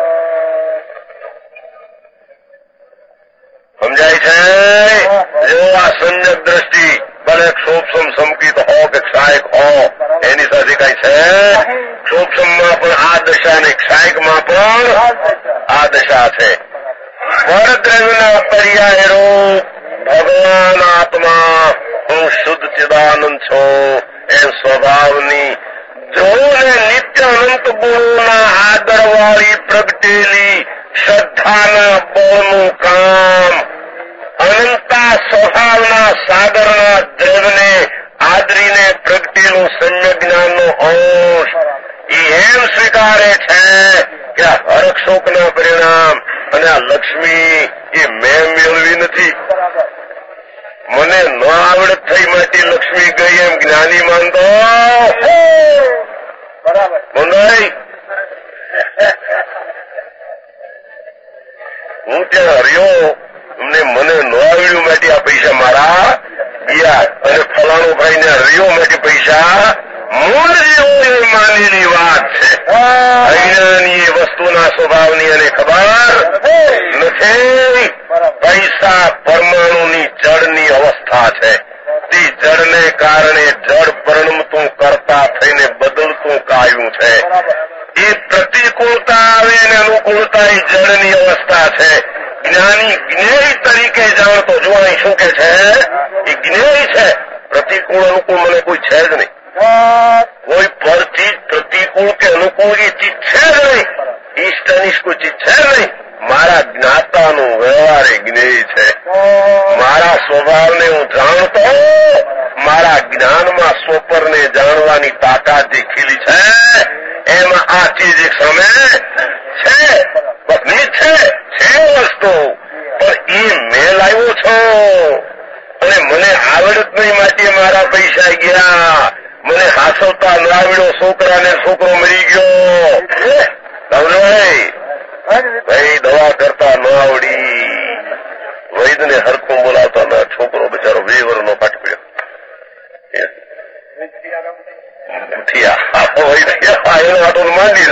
સમજાય છે? જો આ સંયક દ્રષ્ટિ ભલે ક્ષોભસમ સંકિત હો કે ક્ષાયક હો એની સાથે કઈ છે. ક્ષોભસમમાં પણ આ દશા ને ક્ષાયકમાં પણ આ દશા છે. પરદ્રવ્યના પર્યાય રૂપ ભગવાન આત્મા હું શુદ્ધ ચિદાનંદ છું એ સ્વભાવની જોને નિત્ય અનંત ગુણોના આદરવાળી પ્રગટેલી શ્રદ્ધાના બળનું કામ અનંતા સ્વભાવના સાગરના દ્રવ્યને આદરીને પ્રગટેલું સમ્યક જ્ઞાનનો અંશ એ એમ સ્વીકારે છે કે આ હરક્ષોકના પરિણામ અને આ લક્ષ્મી એ મેં મેળવી નથી. મને ન આવડત થઈ માટે લક્ષ્મી ગઈ એમ જ્ઞાની માનતો બરાબર. હું ત્યાં રહ્યો ને મને ન આવડ્યું માટે આ પૈસા મારા ગયા અને ફલાણો ભાઈ ને રહ્યો માટે પૈસા મૂળ જેવો એ માનેલી વાત છે. અજ્ઞાની એ વસ્તુના સ્વભાવની અને ખબર નથી. પૈસા પરમાણુની જળની અવસ્થા છે. તે જળને કારણે જળ પરિણમતું કરતા થઈને બદલતું કાયું છે. એ પ્રતિકૂળતા આવે અને અનુકૂળતા એ જળની અવસ્થા છે. જ્ઞાની જ્ઞેય તરીકે જાણતો જો અહીં શું કે છે એ જ્ઞેય છે. પ્રતિકૂળ અનુકૂળ મને કોઈ છે જ નહીં. કોઈ પર ચીજ પ્રતિકૂળ કે અનુકૂળ એ ચીજ છે જ નહીં. ઈષ્ટ અનિષ્ટ કોઈ ચીજ છે નહીં. મારા જ્ઞાતાનું વ્યવહાર એ જ્ઞેય છે. મારા સ્વભાવને હું જાણતો મારા જ્ઞાનમાં સ્વપરને જાણવાની તાકાત જે ખીલી છે એમાં આ ચીજ એક સામે છે. બધી છે છે વસ્તુ પણ એ મેં લાવ્યો છું અને મને આવડત નહીં માટે મારા પૈસા ગયા. મને હાસવતા ન આવડ્યો છોકરાને છોકરો મરી ગયો. સમજાય ભાઈ દવા કરતા ન આવડી વૈદને હરખું બોલાવતા ના છોકરો બિચારો બે વર્ષનો પાઠ પડ્યો. એનો આટો માંડી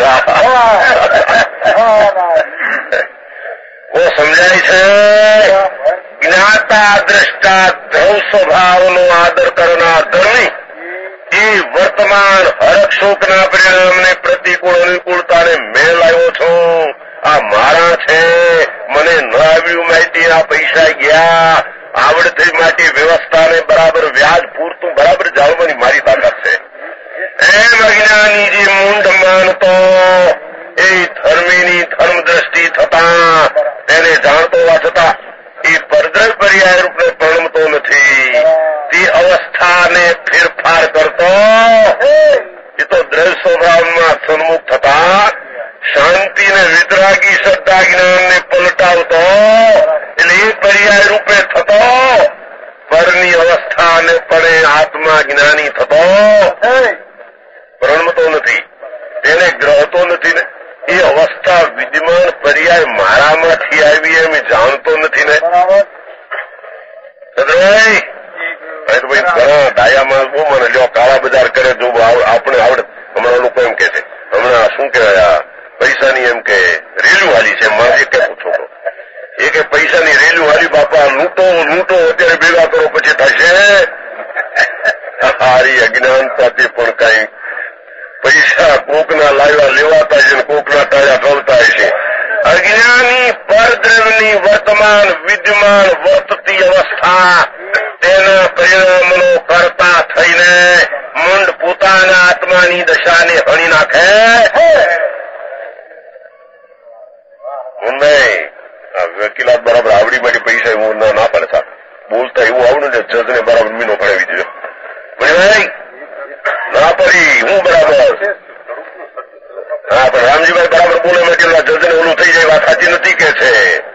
વો સમજાય છે. જ્ઞાતા દ્રષ્ટા ધ્રુવ સ્વભાવનો આદર કરનાર ધર્મી એ વર્તમાન હરક્ષોકના પરિણામને પ્રતિકૂળ અનુકૂળતાને મેં લાવ્યો છું. આ મારા છે. મને ન આવ્યું માહિતી આ પૈસા ગયા. આવડતી માટે વ્યવસ્થાને બરાબર વ્યાજ પૂરતું બરાબર જાળવવાની મારી તાકાત છે. એમ અજ્ઞાની જે મૂંઢ માનતો એ ધર્મીની ધર્મ દ્રષ્ટિ થતા તેને જાણતો હોવા છતાં એ પરદ્રવ્ય પર્યાય રૂપને પરણમતો નથી. તે અવસ્થાને ફેરફાર કરતો એ તો દ્રવ્ય સ્વભાવમાં સન્મુખ થતા શાંતિને વિતરાગી શ્રદ્ધા જ્ઞાનને પલટાવતો એટલે એ પર્યાય રૂપે થતો પરની અવસ્થાને પણ આત્મા જ્ઞાની થતો પરણમતો નથી. તેને ગ્રહતો નથી ને એ અવસ્થા વિદ્યમાન પર્યાય મારામાંથી આવી એમ જાણતો નથી ને. ભાઈ ઘણા ડાયામાં બહુ મને જો કાળા બજાર કરે જો આપણે આવડે. હમણાં લોકો એમ કે છે હમણાં શું કહેવાય પૈસાની એમ કે રેલું હાલી છે. મારે કે છોકરો એ કે પૈસાની રેલું હાલી બાપા લૂંટો લૂંટો અત્યારે ભેગા કરો પછી થશે. હારી અજ્ઞાનતાથી પણ કઈ પૈસા કોકના લાવ્યા લેવાતા છે કોકના ટાળ્યા ટળતા છે. અજ્ઞાની પરદ્રવ્યની વર્તમાન વિદ્યમાન વર્તતી અવસ્થા તેના પરિણામનો કરતા થઈને મૂંઢ પોતાના આત્માની દશાને હણી નાખે. હું નહીં વકીલાત બરાબર આવડી માટે પૈસા હું ના પડે સાહેબ બોલતા એવું આવડું ને જજને બરાબર મીનો પડાવી દીધો. ભાઈ ના પડી હું બરાબર હા પણ રામજીભાઈ બરાબર બોલે માટે જજને ઓલું થઈ જાય વાત સાચી નથી કે છે.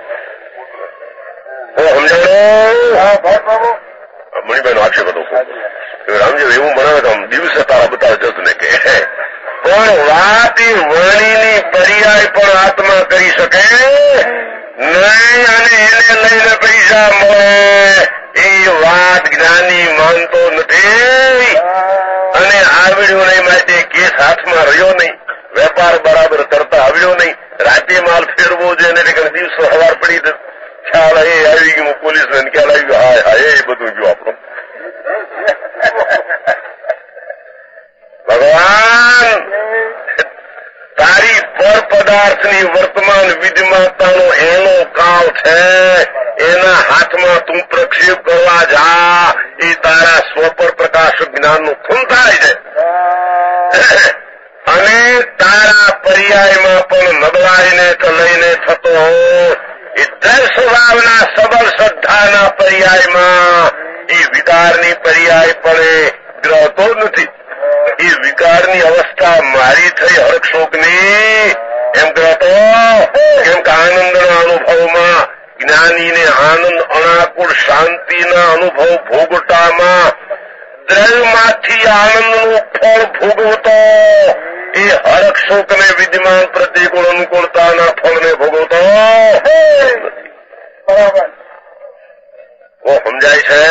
હું સમજાણો મણિભાઈ નો આક્ષેપ હતો રામજી એવું બનાવે તો દિવસે તારા બતાવે જજને કે પણ વાત એ વાણીની પર્યાય પણ આત્મા કરી શકે નહીં, અને એને લઈને પૈસા મળે એ વાત જ્ઞાની માનતો નથી. અને આવડ્યું નહીં માટે કેસ હાથમાં રહ્યો નહીં, વેપાર બરાબર કરતા આવડ્યો નહીં, રાતે માલ ફેરવો જોઈએ ને દિવસો સવાર પડી ખ્યાલ એ આવી ગયું પોલીસ ને ખ્યાલ આવી ગયો હાય હાય એ બધું ગયું આપણું. ભગવાન તારી પર પદાર્થની વર્તમાન વિદ્યમાનતાનો એનો કાળ છે, એના હાથમાં તું પ્રક્ષેપ કરવા જા એ તારા સ્વપર પ્રકાશક જ્ઞાનનું ખૂન થાય છે. અને તારા પર્યાયમાં પણ નબળાઈને લઈને થતો એ દ્રઢ સ્વભાવના સબળ શ્રદ્ધાના પર્યાયમાં એ વિકારની પર્યાય પણ ગ્રહતો નથી. એ વિકારની અવસ્થા મારી થઈ હર્ષશોકની એમ કહેતો, કેમ કે આનંદના અનુભવમાં જ્ઞાનીને આનંદ અનાકુળ શાંતિના અનુભવ ભોગવટામાં દ્રવ્યમાંથી આનંદનું ફળ ભોગવતો એ હર્ષશોકને વિદ્યમાન પ્રતિકૂળ અનુકૂળતાના ફળને ભોગવતો બરાબર ઓ સમજાય છે.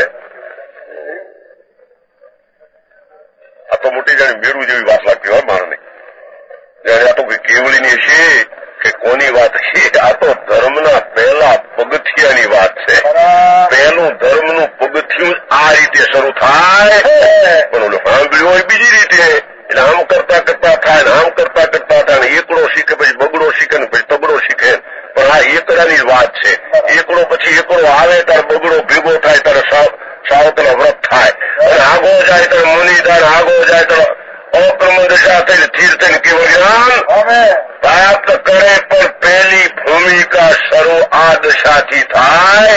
આ તો મોટી જાણી મેળવું જેવી વાત લાગતી હોય મારને. આ તો કોઈ કેવળીની છે કે કોની વાત છે? આ તો ધર્મના પહેલા પગથિયાની વાત છે. પહેલું ધર્મનું પગથિયું આ રીતે શરૂ થાય, પણ ઓલું સાંભળ્યું હોય બીજી રીતે. એટલે આમ કરતા કરતા થાય ને આમ કરતા કરતા થાય ને એકડો શીખે પછી બગડો શીખે ને પછી તગડો શીખે. પણ આ એકડાની જ વાત છે. એકડો પછી એકડો આવે ત્યારે બગડો ભેગો થાય ત્યારે સાવતનો વ્રત થાય, અને આગો જાય તો મુનિ થાય, આગો જાય તો અક્રમણ દશા થઈને સ્થિર થઈને કેવળ જ્ઞાન પ્રાપ્ત કરે. પણ પહેલી ભૂમિકા શરૂ આ દશાથી થાય,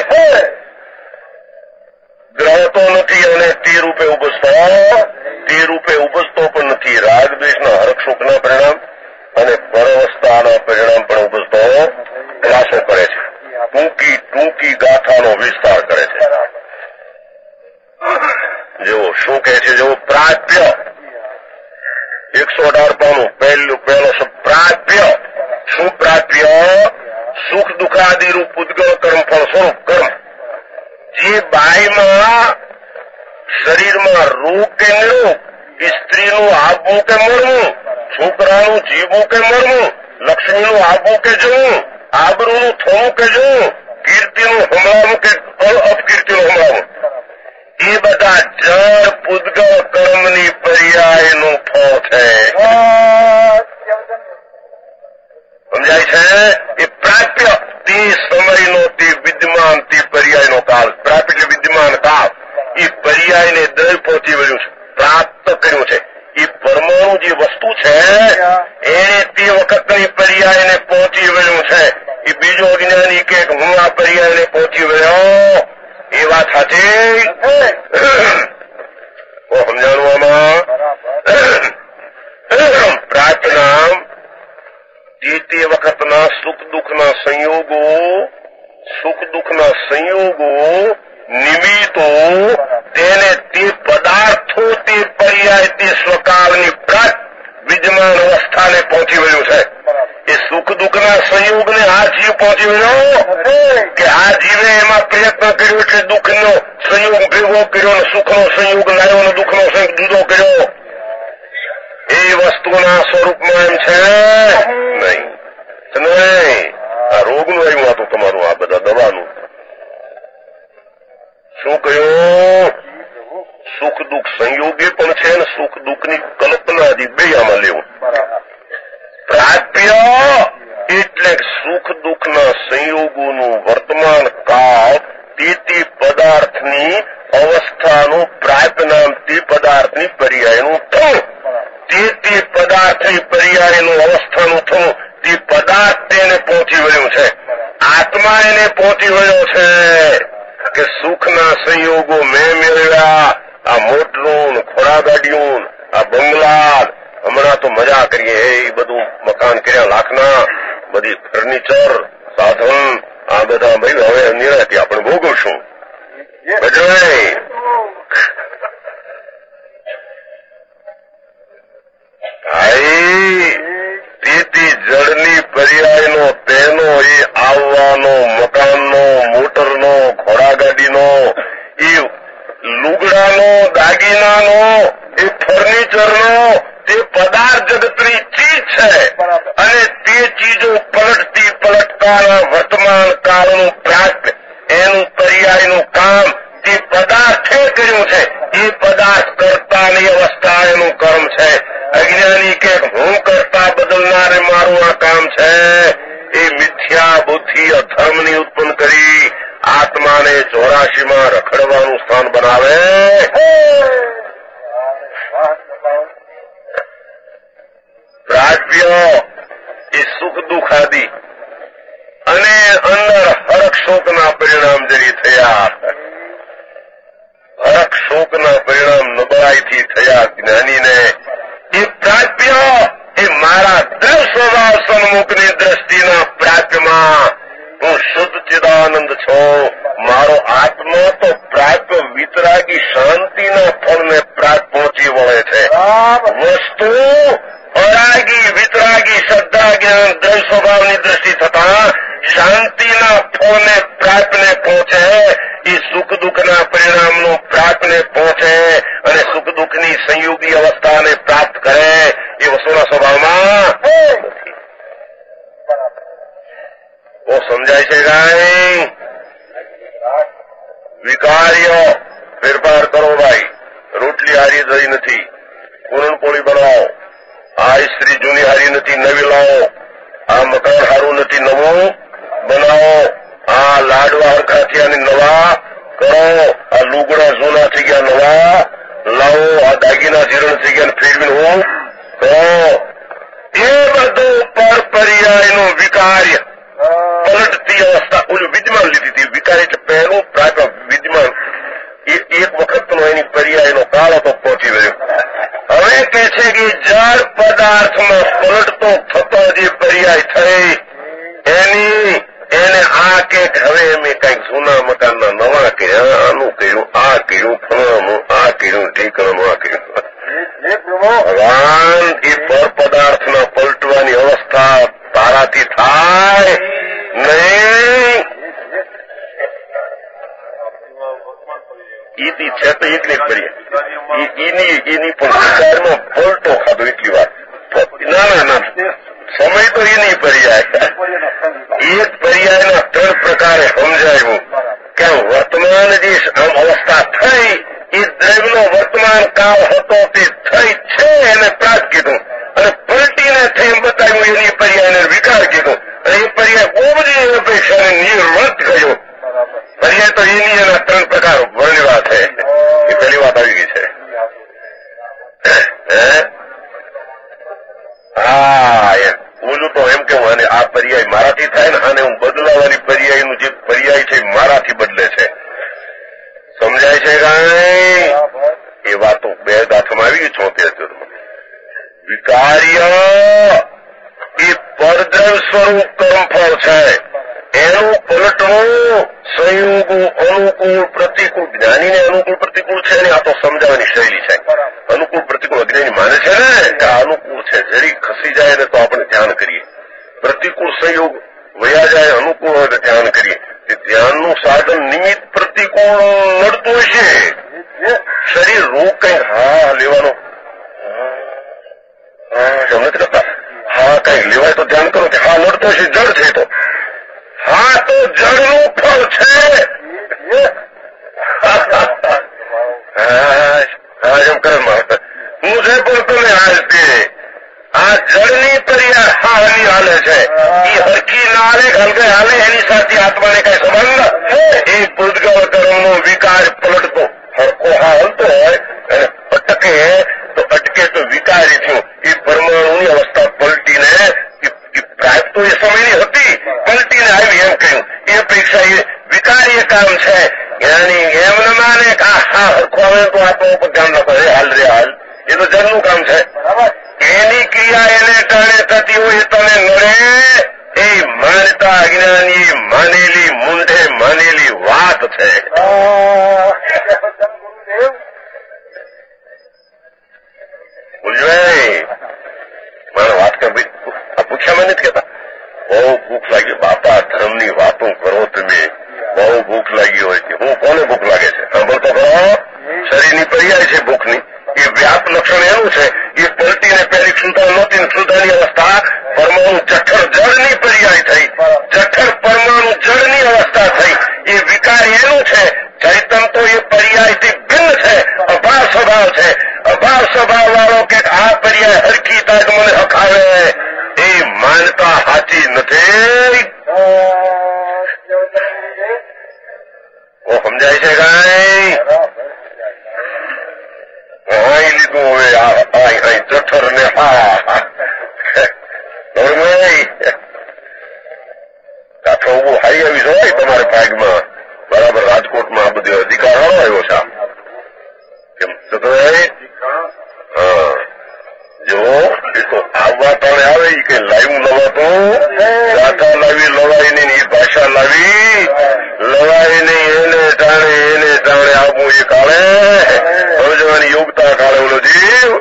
ગ્રહતો નથી અને તે રૂપે ઉપજતો તે રૂપે ઉપજતો પણ નથી. રાગ દ્વેષના હર્ષશોકના પરિણામ અને પરવસ્થાના પરિણામ પણ ઉપજતો ક્લાસો કરે છે. ટૂંકી ટૂંકી ગાથાનો વિસ્તાર કરે છે. જેવો શું કહે છે, જેવો પ્રાપ્ય એકસો અઢાર પાનું પહેલું પહેલો શબ્દ પ્રાપ્ય. શું પ્રાપ્ય? સુખ દુઃખાદિરૂપ પૂતગળ કર્મ ફળ સ્વરૂપ કર્મ. જે બાઈમાં શરીરમાં રૂપ કે નિરૂપ, સ્ત્રીનું આવવું કે મળવું, છોકરાનું જીવવું કે મળવું, લક્ષ્મીનું આવવું કે જવું, આબરૂનું થવું કે જવું, કીર્તિનું હમણાવું કે અપકીર્તિનું હમણાવું, એ બધા જળ પૂતગળ કર્મની પર્યાયનું ફળ છે. સમજાય છે? એ પ્રાપ્ય તે સમયનો તે વિદ્યમાન તે પર્યાયનો કાળ. પ્રાપ્ય એટલે વિદ્યમાન કાળ. એ પર્યાયને દ્રવ્ય પહોંચી વળ્યું છે, પ્રાપ્ત કર્યું છે. એ પરમાણુ જે વસ્તુ છે એને તે વખતની પર્યાયને પહોંચી વળ્યું છે. એ બીજો અજ્ઞાની કે હું આ પર્યાયને પહોંચી વળ્યો એ વાત સાચી સમજાણું આમાં. પ્રાર્થના જે તે વખતના સુખ દુઃખના સંયોગો સુખ દુઃખના સંયોગો નિમિત્તો તેને તે પદાર્થો તે પર્યાય તે સ્વકાળની પ્રાપ્ત વિદ્યમાન અવસ્થાને પહોંચી વળ્યું છે. એ સુખ દુઃખના સંયોગને આ જીવ પહોંચી વળ્યો કે આ જીવે એમાં પ્રયત્ન કર્યો એટલે દુઃખનો સંયોગ ભેગો કર્યો ને સુખનો સંયોગ લાવ્યો અને દુઃખનો સંયોગ જુદો કર્યો. એ વસ્તુના સ્વરૂપમાં એમ છે નહીં નહીં. આ રોગનું આવ્યું હતું તમારું, આ બધા દવાનું. શું કહ્યું? સુખ દુઃખ સંયોગે પણ છે ને સુખ દુઃખની કલ્પના જે બે આમાં લેવું. પ્રાપ્ય એટલે સુખ દુઃખના સંયોગોનું વર્તમાન કાળ તે તે પદાર્થની અવસ્થાનું પ્રાપ્ય નામ તે પદાર્થની પર્યાયનું થવું. તે તે પદાર્થની પર્યાયનું અવસ્થાનું થવું. તે પદાર્થ તેને પહોંચી વળ્યું છે. આત્મા એને પહોંચી વળ્યો છે કે સુખના સંયોગો મેં મેળવ્યા. આ મોટરું ખોરા ગાડીયું, આ બંગલા, હમણાં તો મજા કરીએ એ બધું મકાન કર્યા લાખના, બધી ફર્નિચર સાધન આ બધા ભાઈ હવે નિરાંતે આપણે ભોગવશું. હા પર્યાયનો તેનો એ આવવાનો, મકાનનો, મોટરનો, ઘોડાગાડીનો, એ લુગડાનો, દાગીનાનો, એ ફર્નિચરનો, તે પદાર્થ જગતની ચીજ છે અને તે ચીજો પલટતી પલટતાના વર્તમાન કાળનું પ્રાપ્ય એનું પર્યાયનું કામ તે પદાર્થે કર્યું છે. એ પદાર્થ કરતાની અવસ્થા એનું કર્મ છે. અજ્ઞાની કે હું કરતા બદલનારે મારું આ કામ છે. એ મિથ્યા બુદ્ધિ અધર્મની ઉત્પન્ન કરી આત્માને ચોરાશીમાં રખડવાનું સ્થાન બનાવે. પ્રાપ્ય એ સુખ દુઃખ આદિ અને અંદર હરખ શોકના પરિણામ જરી થયા. હરખ શોકના પરિણામ નબળાઈથી થયા જ્ઞાનીને. એ પ્રાપ્ય એ મારા દ્રવ સ્વભાવ સન્મુખની દ્રષ્ટિના પ્રાપ્યમાં હું શુદ્ધ ચિદાનંદ છું. મારો આત્મા તો પ્રાપ્ય વિતરાગી શાંતિના ફળને પ્રાપ્ત પહોંચી વળે છે. વસ્તુ અરાગી વિતરાગી શ્રદ્ધા જ્ઞાન દ્રવ સ્વભાવની દ્રષ્ટિ થતા શાંતિના ફળને પ્રાપ્તને પહોંચે. એ સુખ દુઃખના પરિણામનો પ્રાપ્તને પહોંચે અને સુખ દુઃખની સંયોગી અવસ્થાને પ્રાપ્ત કરે. એ વસ્તુના સ્વભાવમાં બહુ સમજાય છે. કાંઈ વિકાર્ય ફેરફાર કરો ભાઈ. રોટલી હારી થઈ નથી, પૂરણપોળી બનાવો. આ ઇસ્ત્રી જૂની હારી નથી, નવી લાવો. આ મકાન હારું નથી, નવું બનાવો. આ લાડવા હરખા થયા નવા કરો. આ લુગડા જૂના થઈ ગયા, નવા લાવો. આ દાગીના જીર્ણ થઈ ગયા, ફેરવીને હું કરો. એ બધું પર પર્યાયનું વિકાર્ય પલટતી અવસ્થા. ઓલું વિદ્યમાન લીધી હતી. વિકાર્ય એટલે પહેલું પ્રાપ્ત વિદ્યમાન. એક વખતનો એની પર્યાયનો કાળ હતો, પહોંચી ગયો. હવે કે છે કે જળ પદાર્થમાં પલટતો થતો જે પર્યાય થઈ એની એને આ કે હવે એમ કઈક જૂના મકાનના નવા કે આનું કર્યું, આ કર્યું, ફલાણું આ કર્યું, ઠીકણાનું આ કર્યું. ભગવાન એ પર પદાર્થના પલટવાની અવસ્થા તારાથી થાય નહીં. ઈથી છે તો એકને જ કરીએ. એની એની પણ વિચારમાં પલટો ખાધો એટલી વાર. ના ના ના સમય તો એની પર્યાય. એક પર્યાયના ત્રણ પ્રકારે સમજાયું કે વર્તમાન જે અવસ્થા થઈ એ દ્રવ્યનો વર્તમાન કાળ હતો તે થઈ છે એને પ્રાપ્ત કીધું અને પલટીને થઈ એમ બતાવ્યું એની પર્યાયને વિકાર કીધું અને એ પર્યાય બહુ બધી અપેક્ષાને નિર્વર્ત ગયો. પર્યાય તો એની એના ત્રણ પ્રકાર વર્ણવા છે. એ પહેલી વાત આવી ગઈ છે. હા એમ ઓલું તો એમ કેવું અને આ પર્યાય મારાથી થાય ને આને હું બદલાવાની પર્યાયનું જે પર્યાય છે મારાથી બદલે છે. સમજાય છે કાંઈ? એ વાતો બે હાથમાં આવી ગઈ ચોતેર વિકાર્ય એ પરદ્રવ સ્વરૂપ કર્મફળ છે. એનું પલટવું સંયોગો અનુકૂળ પ્રતિકૂળ. જ્ઞાનીને અનુકૂળ પ્રતિકૂળ છે ને આ તો સમજાવવાની શૈલી છે. અનુકૂળ પ્રતિકૂળ અજ્ઞાની માને છે ને કે આ અનુકૂળ છે, જરી ખસી જાય ને તો આપણે ધ્યાન કરીએ. પ્રતિકૂળ સંયોગ વયા જાય, અનુકૂળ હોય તો ધ્યાન કરીએ. ધ્યાનનું સાધન નિમિત્ત પ્રતિકૂળ નડતું હશે. શરીર રોગ કઈ હા લેવાનો એમ નથી કરતા. હા કઈ લેવાય તો ધ્યાન કરો કે હા નડતો હશે, જડ છે તો હા તો જળનું ફળ છે. હા એમ કરે હું છે પણ તમે હાલ તે આ જળની પર્યા હા હલી હાલે છે. એ હરકી ના હાલે હલકે હાલે એની સાથે આત્માને કઈ સંબંધ. એ ભૂતગળ કર્મનો વિકાર પલટતો હરકો હા હલતો હોય અને અટકે તો અટકે તો વિકારી થયું. એ પરમાણુની અવસ્થા પલટીને પ્રાપ્ત તો એ સમયની હતી પલટીને આવી એમ કહ્યું. એ અપેક્ષા એ વિકારીય કામ છે. યાની એમ ન માને કે આ હા હરખો આવે તો આત્મા ઉપર ધ્યાન રાખો રે હાલ રે હાલ. એ તો જળનું કામ છે. એની ક્રિયા એને કારણે થતી હોય તને નડે. એ માનતા અજ્ઞાની માનેલી મૂંઢે માનેલી વાત છે. પૂછવાય મારે વાત કર પૂછ્યા મેં નથી કહેતા. બહુ ભૂખ લાગી. બાપા ધર્મની વાતો કરો તમે. બહુ ભૂખ લાગી હોય કે હું કોને ભૂખ લાગે છે સાંભળતો કરો. શરીરની પર્યાય છે ભૂખની. એ વ્યાપ લક્ષણ એવું છે એ પલટીને પેલી ક્ષુધા નહોતી. ક્ષુધાની અવસ્થા પરમાણુ જઠર જળની પર્યાય થઈ. જઠર પરમાણુ જળની અવસ્થા થઈ. એ વિકાર એનું છે. ચૈતન તો એ પર્યાયથી ભિન્ન છે. અભાવ સ્વભાવ છે. અભાવ સ્વભાવ વાળો કે આ પર્યાય હરખી તાક મને હખાવે એ માનતા સાચી નથી. ઓ સમજાય છે કઈ? અહીં લીધું હવે અહીં જઠર ને હા કાઠો ઉભું હારી આવી હોય તમારે ભાગમાં. બરાબર રાજકોટમાં આ બધો અધિકાર વાળો આવ્યો છે. કેમ જતોભાઈ? હા જો એ તો આવવા તાણે આવે એ કઈ લાવ્યું લવાતું. ગાથા લાવી લવાઈને એ ભાષા લાવી લવાઈને એને ટાણે એને ટાણે આવવું એ કાળે સમજવાની યોગતા કાળે ઓલો જીવ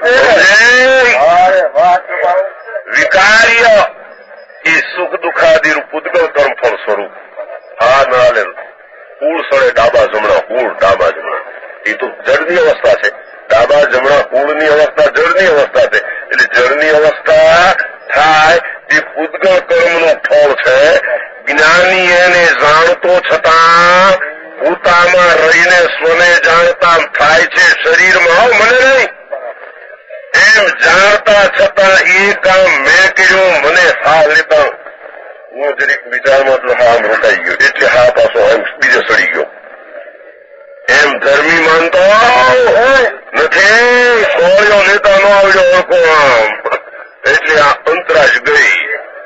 વિકાર્ય એ સુખ દુઃખાદી પૂતગલ કર્મફળ સ્વરૂપ. આ ના લે કુળ સળે ડાબા જમણા કુળ ડાબા જમણા એ તો જળની અવસ્થા છે. ડાબા જમણા કુળની અવસ્થા જળની અવસ્થા છે. એટલે જળની અવસ્થા થાય એ પૂતગલ કર્મનું ફળ છે. જ્ઞાની એને જાણતો છતાં પોતામાં રહીને સ્વને જાણતા થાય છે. શરીરમાં મને નહીં એમ જાણતા છતાં એ કામ મેં કર્યું મને હા લેતા હું જરીક વિચારમાં તો હા રોકાઈ ગયો એટલે હા પાછો એમ બીજે સડી ગયો. એમ ધર્મી માનતો નથી. સોળિયો લેતા ન આવડ્યો ઓળખો આમ એટલે આ અંતરાશ ગઈ.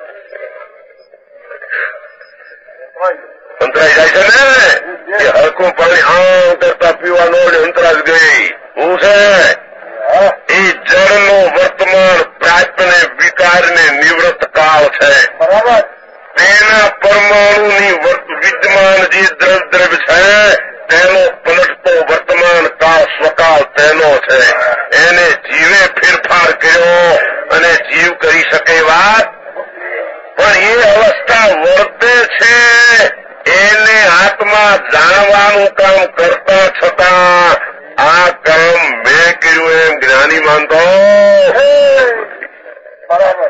અંતરાય જાય છે ને એ હલકું પાણી આમ કરતા પીવા ન આવડે અંતરાશ ગઈ. હું છે એ જળનો વર્તમાન પ્રાપ્તને વિકારને નિવૃત્ત કાળ છે. બરાબર. તેના પરમાણુની વિદ્યમાન જે દ્રવ દ્રવ્ય છે તેનો પલટતો વર્તમાન કાળ સ્વકાળ તેનો છે. એને જીવે ફેરફાર કર્યો અને જીવ કરી શકે વાત. પણ એ અવસ્થા વર્તે છે એને આત્મા જાણવાનું કામ કરતા છતાં આ કામ મેં કર્યું એમ જ્ઞાની માનતો. બરાબર.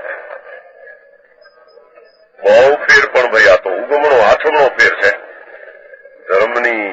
બહુ ફેર પણ ભાઈ આ તો ઉગમણો આથમણો ફેર છે. ધર્મની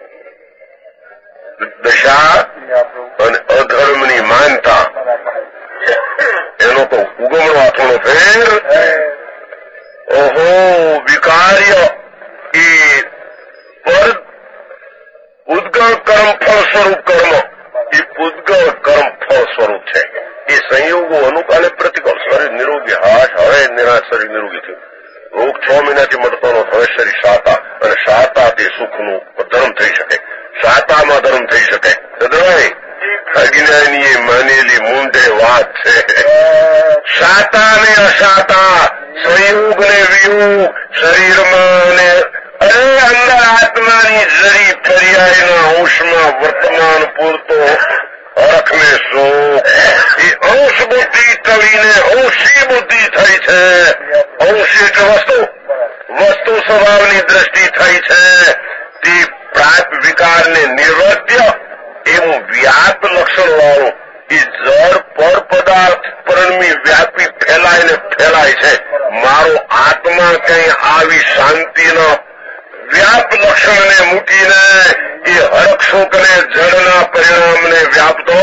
દશા અને અધર્મની માનતા એનો તો ઉગમણો આથમણો ફેર. ઓહો વિકાર્ય એ પર ઉદ્ગળ કર્મ ફળ સ્વરૂપ કર્મ એ ઉદ્ગળ કર્મ ફળ સ્વરૂપ છે. એ સંયોગો અનુકાલે પ્રતિકૂળ. શરીર નિરોગી હાશ હવે નિરાશ શરીર નિરોગી થયું. રોગ છ મહિનાથી મળતો નો હવે શરીર શાતા અને શાતા તે સુખનું ધર્મ થઈ શકે. શાતામાં ધર્મ થઈ શકે. અજ્ઞાની એ માનેલી મૂંઢે વાત છે. શાતા ને અશાતા સંયોગ ને વિયોગ શરીરમાં ને અરે અંદર આત્માની જરી પર્યાયના અંશમાં વર્તમાન પૂરતો હરખને સુખ એ અંશ બુદ્ધિ ટળીને અંશી બુદ્ધિ થઈ છે. અંશી એટલે વસ્તુ વસ્તુ સ્વભાવની દ્રષ્ટિ થઈ છે. તે પ્રાપ વિકારને નિવૃત્ય એવું વ્યાપ લક્ષણ વાળું એ જળ પર પદાર્થ પરમી વ્યાપી ફેલાઈને ફેલાય છે. મારો આત્મા કઈ આવી શાંતિનો વ્યાપ લક્ષણને મૂકીને એ હરખ શોકને જળના પરિણામને વ્યાપતો.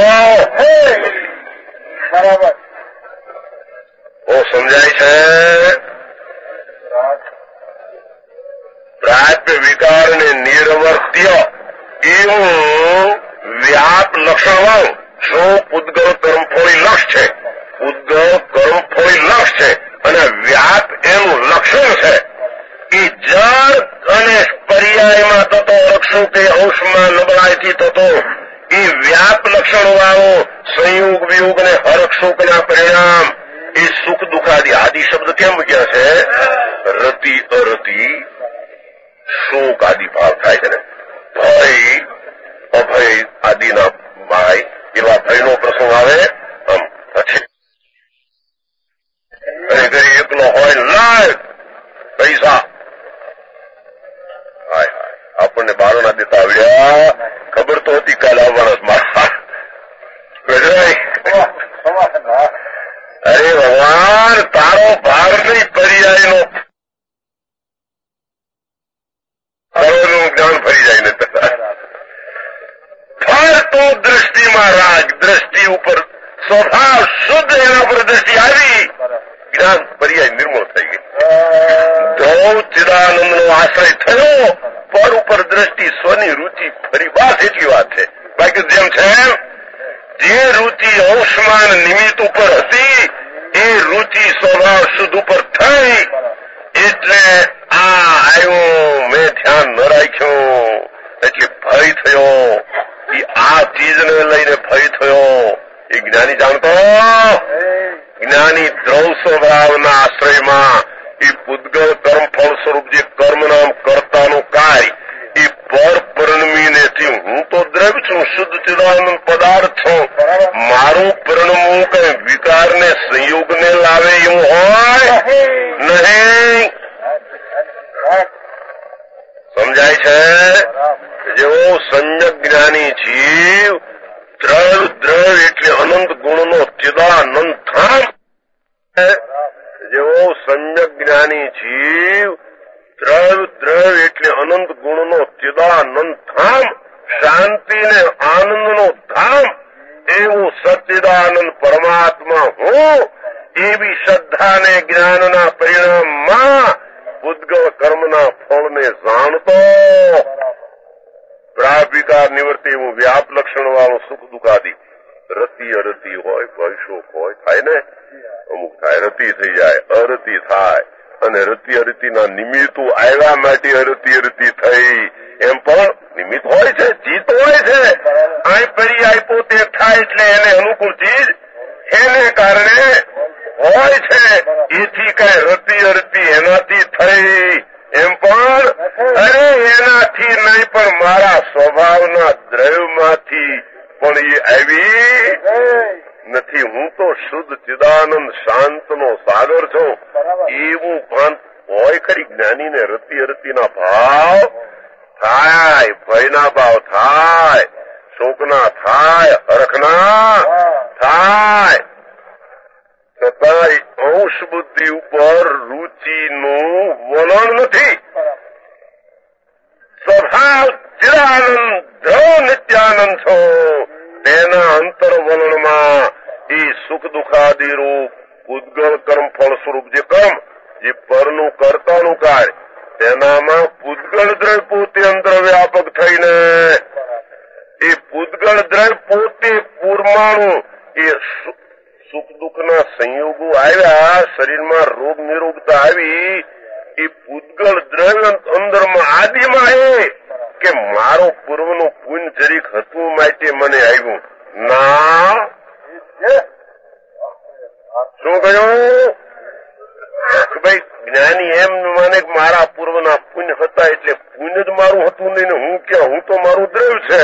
બરાબર. ઓ સમજાય છે? પ્રાપ્ય વિકારને નિર્વર્ત્ય એવું વ્યાપ લક્ષણ વાળું શું ઉદ્ગળ કર્મફળી લક્ષ છે. ઉદ્ગળ કર્મફળી લક્ષ છે અને વ્યાપ એનું લક્ષણ છે. એ જળ અને પર્યાયમાં થતો રક્ષો કે અંશમાં નબળાઈથી થતો એ વ્યાપ લક્ષણ વાળો સંયોગ વિયોગ ને હરખ શોકના પરિણામ એ સુખ દુઃખાદી આદિ શબ્દ કેમ મૂક્યા છે? રતિ અરતિ શોક આદિ ભાવ થાય છે ને. ભય અભય આદિના ભાઈ એવા ભયનો પ્રસંગ આવે આમ પછી ઘરે ઘરે એકલો હોય લાય હતા ખબર તો હતી કાલ આવવાના અરે ભગવાન તારો ભાર નહીં પર્યાયનો નું જ્ઞાન ફરી જાય ને ફળ તો દ્રષ્ટિમાં રાગ દ્રષ્ટિ ઉપર સ્વભાવ શુદ્ધ એના પર દ્રષ્ટિ આવી જ્ઞાન પર્યાય નિર્મળ થઈ ગઈ ધ્રુવ ચિદાનંદ નો આશ્રય થયો પર ઉપર દ્રષ્ટિ સ્વની રુચિ ફરી બસ એટલી વાત છે બાકી જેમ છે જે રુચિ અંશમાન નિમિત્ત ઉપર હતી એ રુચિ સ્વભાવ શુદ્ધ ઉપર થઈ એટલે આ આવ્યો મેં ધ્યાન ન રાખ્યું એટલે ભય થયો એ આ ચીજને લઈને ભય થયો એ જ્ઞાની જાણતો જ્ઞાની દ્રવ સ્વભાવના આશ્રયમાં એ પૂતગળ કર્મ ફળ સ્વરૂપ જે કર્મ નામ કર્તાનું કાર્ય એ પર પરિણમીને હું તો દ્રવ્ય છું શુદ્ધ ચિદાનંદ પદાર્થ છું મારું પરિણમવું કઈ વિકારને સંયોગને લાવે એવું હોય નહીં સમજાય છે જેવો સંયક જ્ઞાની જીવ દ્રવ દ્રવ એટલે અનંત ગુણનો ચિદાનંદ ધામ જેવો સંયક જ્ઞાની જીવ દ્રવ દ્રવ એટલે અનંત ગુણનો ચિદાનંદ ધામ શાંતિ ને આનંદનો ધામ એવું સચ્ચિદાનંદ પરમાત્મા હું એવી શ્રદ્ધા ને જ્ઞાનના પરિણામમાં ઉદ્ગળ કર્મના ફળને જાણતો પ્રાપિકાર નિવૃત્તિ હું વ્યાપ લક્ષણ વાળું સુખ દુઃખાદી રતિ અરતિ હોય ભય શોક હોય થાય ને અમુક થાય રતિ થઈ જાય અરતિ થાય અને રતિ અરતિના નિમિત્તો આવ્યા માટે અરતિ અરતિ થઈ એમ પણ નિમિત્ત હોય છે જીત હોય છે આ પર્યાય પોતે થાય એટલે એને અનુકૂળ ચીજ એને કારણે હોય છે એથી કઈ રતિ અરતિ એનાથી થઈ એમ પણ અરે એનાથી નહીં પણ મારા સ્વભાવના દ્રવ્યમાંથી પણ એ આવી નથી હું તો શુદ્ધ ચિદાનંદ શાંતનો સાગર છું એવું ભાન હોય ખરી જ્ઞાનીને રતિ અરતિના ભાવ થાય ભયના ભાવ થાય શોકના થાય હરખના થાય છતાંય અંશ બુદ્ધિ ઉપર રુચિનું વલણ નથી સ્વભાવ ચિદાનંદ ધ્રુવ નિત્યાનંદ છો તેના અંતર વલણમાં એ સુખ દુઃખાદી રૂપ પૂતગળ કર્મ ફળ સ્વરૂપ જે કર્મ જે પરનું કર્તાનું કાર્ય તેનામાં પૂતગળ દ્રવ્ય પોતે અંતર વ્યાપક થઈને એ પૂતગળ દ્રવ્ય પોતે પૂર્માણુ એ સુખ દુઃખના સંયોગો આવ્યા શરીરમાં રોગ નિરોગતા આવી એ પૂતગળ દ્રવ્ય અંદરમાં આદિમાં એ કે મારો પૂર્વનું પુણ્ય જરીક હતું માટે મને આવ્યું ના શું કહ્યું ભાઈ જ્ઞાની એમ માને કે મારા પૂર્વના પુણ્ય હતા એટલે પુણ્ય જ મારું હતું નહીં ને હું કે હું તો મારું દ્રવ્ય છે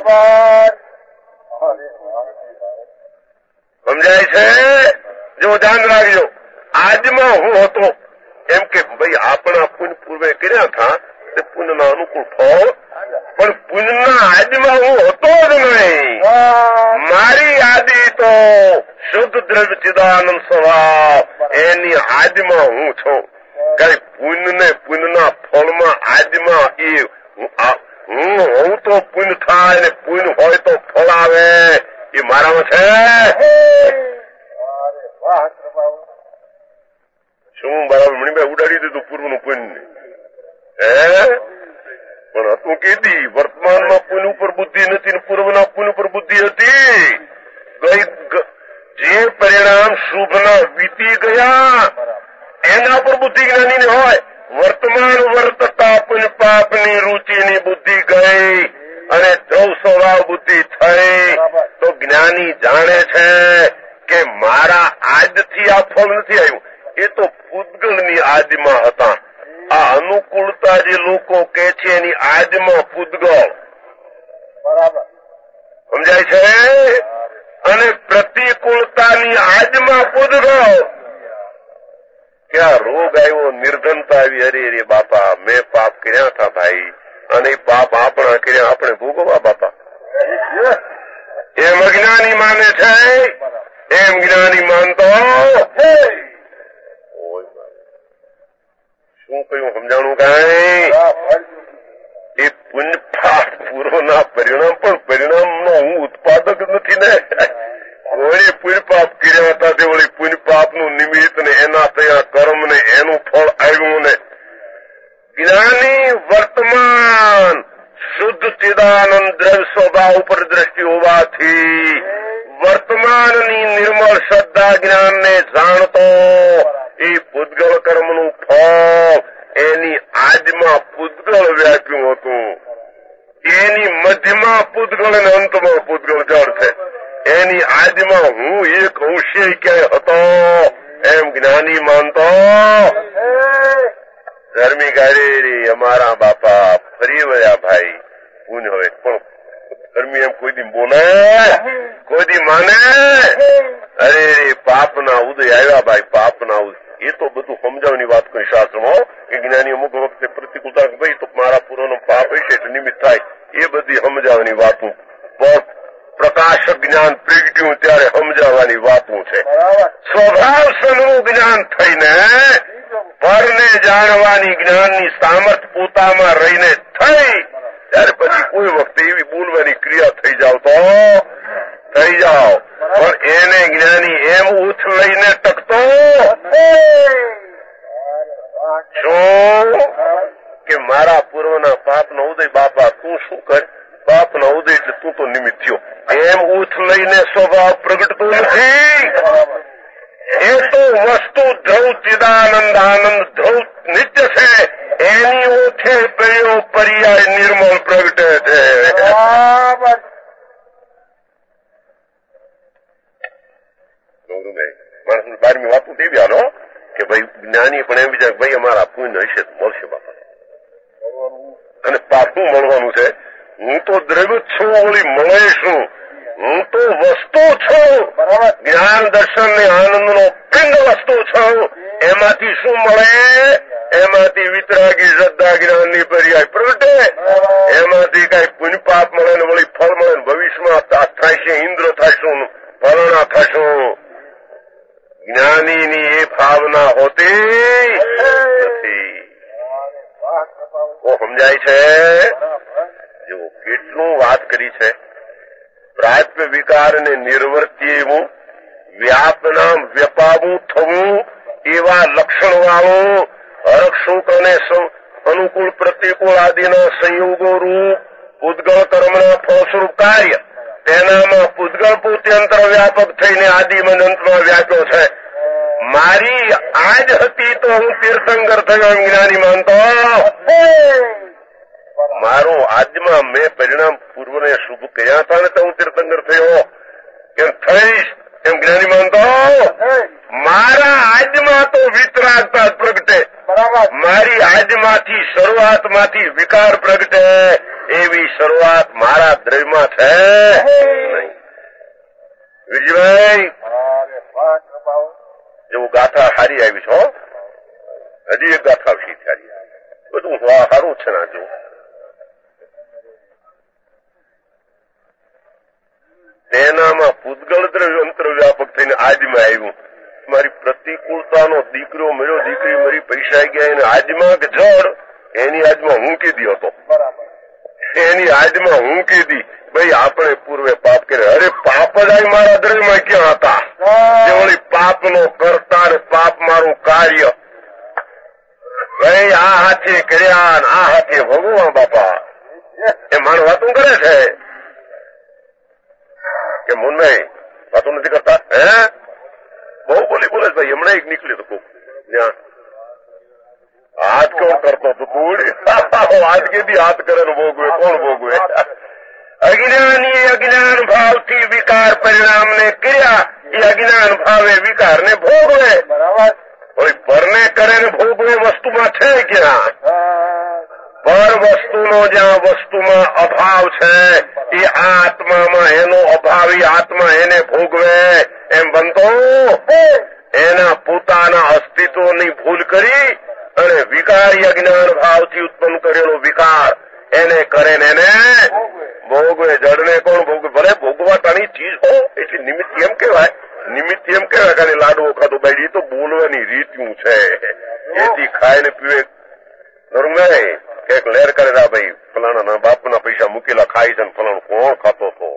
સમજાય છે જો ધ્યાન રાખજો આજમાં હું હતો એમ કે ભાઈ આપણા પુણ્ય પૂર્વે કર્યા હતા તે પુણ્યના અનુકૂળ ફળ પણ પુણ્યના આદિમાં હું હતો જ નહીં મારી આદિ તો શુદ્ધ દ્રવ્ય ચિદાનંદ સ્વભાવ એની આદિમાં હું છું કઈ પુણ્ય ને પુણ્યના ફળમાં આદિમાં એ હું હોઉં તો પુણ્ય થાય ને પુણ્ય હોય તો ફળ આવે એ મારામાં છે શું બરાબર મણિભાઈ ઉડાડી દીધું પૂર્વનું પુણ્ય હે પણ હતું કેદી વર્તમાનમાં પુણ્ય ઉપર બુદ્ધિ નથી ને પૂર્વના પુણ્ય ઉપર બુદ્ધિ હતી ગઈ જે પરિણામ શુભના વીતી ગયા એના પર બુદ્ધિ જ્ઞાની ને હોય વર્તમાન વર્તતા પુણ્ય પાપની રુચિની બુદ્ધિ ગઈ અને દ્રવ સ્વભાવ બુદ્ધિ થઈ તો જ્ઞાની જાણે છે કે મારા આજથી આ ફળ નથી આવ્યું એ તો પૂતગળની આદિમાં હતા આ અનુકૂળતા જે લોકો કે છે એની આદિમાં પૂતગળ બરાબર સમજાય છે અને પ્રતિકૂળતાની આદિમાં પૂતગળ ક્યાં રોગ આવ્યો નિર્ધનતા આવી અરે અરે બાપા મેં પાપ કર્યા હતા ભાઈ અને પાપ આપણા કર્યા આપણે ભોગવવા બાપા. એમ અજ્ઞાની માને છે, એમ જ્ઞાની માનતો શું કહ્યું સમજાણું કઈ? એ પુણ્ય પાપ પૂર્વના પરિણામ પણ પરિણામનો હું ઉત્પાદક નથી ને. વળી પુણ્ય પાપ કર્યા હતા તે વળી પુણ્ય પાપનું નિમિત્ત ને એના થયા કર્મ ને એનું ફળ આવ્યું ને. જ્ઞાની વર્તમાન શુદ્ધ ચિદાનંદ દ્રવ્ય સ્વભાવ ઉપર દ્રષ્ટિ હોવાથી વર્તમાનની નિર્મળ શ્રદ્ધા જ્ઞાનને જાણતો એ પૂતગળ કર્મનું ફળ એની આજમાં પૂતગળ વ્યાપ્યું હતું. એની મધ્યમાં પૂતગળ અને અંતમાં પૂતગળ જળ છે. એની આજમાં હું એક અંશે ક્યાંય હતો એમ જ્ઞાની માનતો. ધર્મી ગાડી અમારા બાપા ફરી વળ્યા ભાઈ પૂન હવે પણ ધર્મી એમ કોઈ દી બોલે કોઈ દી માને? અરે પાપના ઉદય આવ્યા ભાઈ, પાપના ઉદય. એ તો બધું સમજાવવાની વાત કોઈ શાસ્ત્રમાં કે જ્ઞાની અમુક વખતે પ્રતિકૂળતા ભાઈ તો મારા પૂર્વનો પાપ હશે એટલે નિમિત્ત થાય, એ બધી સમજાવવાની વાતો પ્રકાશક જ્ઞાન પ્રગટ્યું ત્યારે સમજાવવાની વાતો છે. સ્વભાવ સનનું જ્ઞાન થઈને પરને જાણવાની જ્ઞાનની સામર્થ પોતામાં રહીને થઈ ત્યારે પછી કોઈ વખતે એવી બોલવાની ક્રિયા થઈ જાવ તો થઈ જાઓ, પણ એને જ્ઞાની એમ ઉથ લઈને ટકતો શું કે મારા પૂર્વના પાપનો ઉદય બાપા તું શું કર, પાપનો ઉદય એટલે તું તો નિમિત્ત થયો એમ ઉથ લઈને સ્વભાવ પ્રગટતો નથી. એ તો વસ્તુ ધ્રુવ ચિદાનંદ આનંદ ધ્રુવ નિત્ય છે, એની ઓછે પેયો પર્યાય નિર્મળ પ્રગટે છે. માણસ બારમી વાતું તેવી હાલો કે ભાઈ જ્ઞાની પણ એમ વિચાર ભાઈ અમારા પુણ્ય હશે મળશે બાપા, અને પાપું મળવાનું છે. હું તો દ્રવ્ય છું, ઓલી મળે શું? હું તો વસ્તુ છું, જ્ઞાન દર્શન ને આનંદ નો પિંડ વસ્તુ છું. એમાંથી શું મળે? એમાંથી વિતરાગી શ્રદ્ધા જ્ઞાન ની પર્યાય પ્રગટે. એમાંથી કઈ પુણ્ય પાપ મળે ને વળી ફળ મળે ને ભવિષ્યમાં થશે ઇન્દ્ર થશું ફલણા થશું. જ્ઞાનીની એ ભાવના હોતી નથી. સમજાય છે? જો કેટલું વાત કરી છે. પ્રાપ્ય વિકારને નિર્વર્તી એવું વ્યાપના વ્યપાવું થવું એવા લક્ષણ વાળું હરક્ષુક અને અનુકૂળ પ્રતિકૂળ આદિના સંયોગો રૂપ પૂતગળ કર્મના ફળસ્વરૂપ કાર્ય તેનામાં પૂતગળ પૂત્યંત્ર વ્યાપક થઈને આદિમાં અંતમાં વ્યાપ્યો છે. મારી આજ હતી તો હું તીર્થંકર થયો એમ જ્ઞાની માનતો. મારું આજમાં મેં પરિણામ પૂર્વને શુભ કર્યા હતા ને તો હું તીર્થંકર થયો એમ થઈશ એમ જ્ઞાની માનતો. મારા આજમાં તો વિતરાગતા પ્રગટે, મારી આજમાંથી શરૂઆતમાંથી વિકાર પ્રગટે એવી શરૂઆત મારા દ્રવ્યમાં છે નહીં. વિજયભાઈ જેવું ગાથા હારી આવી છો, હજી એક ગાથા આવશે સારી, બધું સારું છે ના જો. તેનામાં પૂતગળ દ્રવ્ય અંતર વ્યાપક થઈને આજમાં આવ્યું. મારી પ્રતિકૂળતાનો દીકરો મળ્યો, દીકરી મારી પૈસા ગયા એને આજમાં કે જડ એની આજમાં હું કીધી હતો, એની આજમાં હું કીધી ભાઈ આપણે પૂર્વે પાપ કરે. અરે પાપ જ આ મારા દ્રવ્યમાં ક્યાં હતા? જે વળી પાપનો કરતા ને પાપ મારું કાર્ય ભાઈ આ હાથે કર્યા આ હાથે ભગવાન બાપા એ માણ વાતું કરે છે કે મુન્નાઈ વાતો નથી કરતા. હે બહુ બોલી બોલે ભાઈ હમણાં એક નીકળ્યું હતું ત્યાં હાથ કોણ કરતો હતો તું હાથ કેદી હાથ કરે ને ભોગવે કોણ ભોગવે? અજ્ઞાની અજ્ઞાન ભાવથી વિકાર પરિણામને કર્યા એ અજ્ઞાન ભાવે વિકાર ને ભોગવે. પરને કરે ને ભોગવે વસ્તુમાં છે ક્યાં? પર વસ્તુનો જ્યાં વસ્તુમાં અભાવ છે એ આત્મામાં એનો અભાવી આત્મા એને ભોગવે એમ બનતો. એના પોતાના અસ્તિત્વની ભૂલ કરી અને વિકારી અજ્ઞાન ભાવથી ઉત્પન્ન કરેલો વિકાર એને કરે ને એને ભોગવે. જડને કોણ ભોગવે? ભલે ભોગવાટાની ચીજ હો એટલે નિમિત્ત એમ કેવાય, નિમિત્ત એમ કેવાય કે લાડવો ખાધો બાઈ તો બોલવાની રીત્યું છે. એથી ખાય ને પીવે નરું નહીં કઈક લહેર કરે ભાઈ ફલાણા બાપના પૈસા મૂકેલા ખાઈ છે ફલાણું કોણ ખાતો હતો.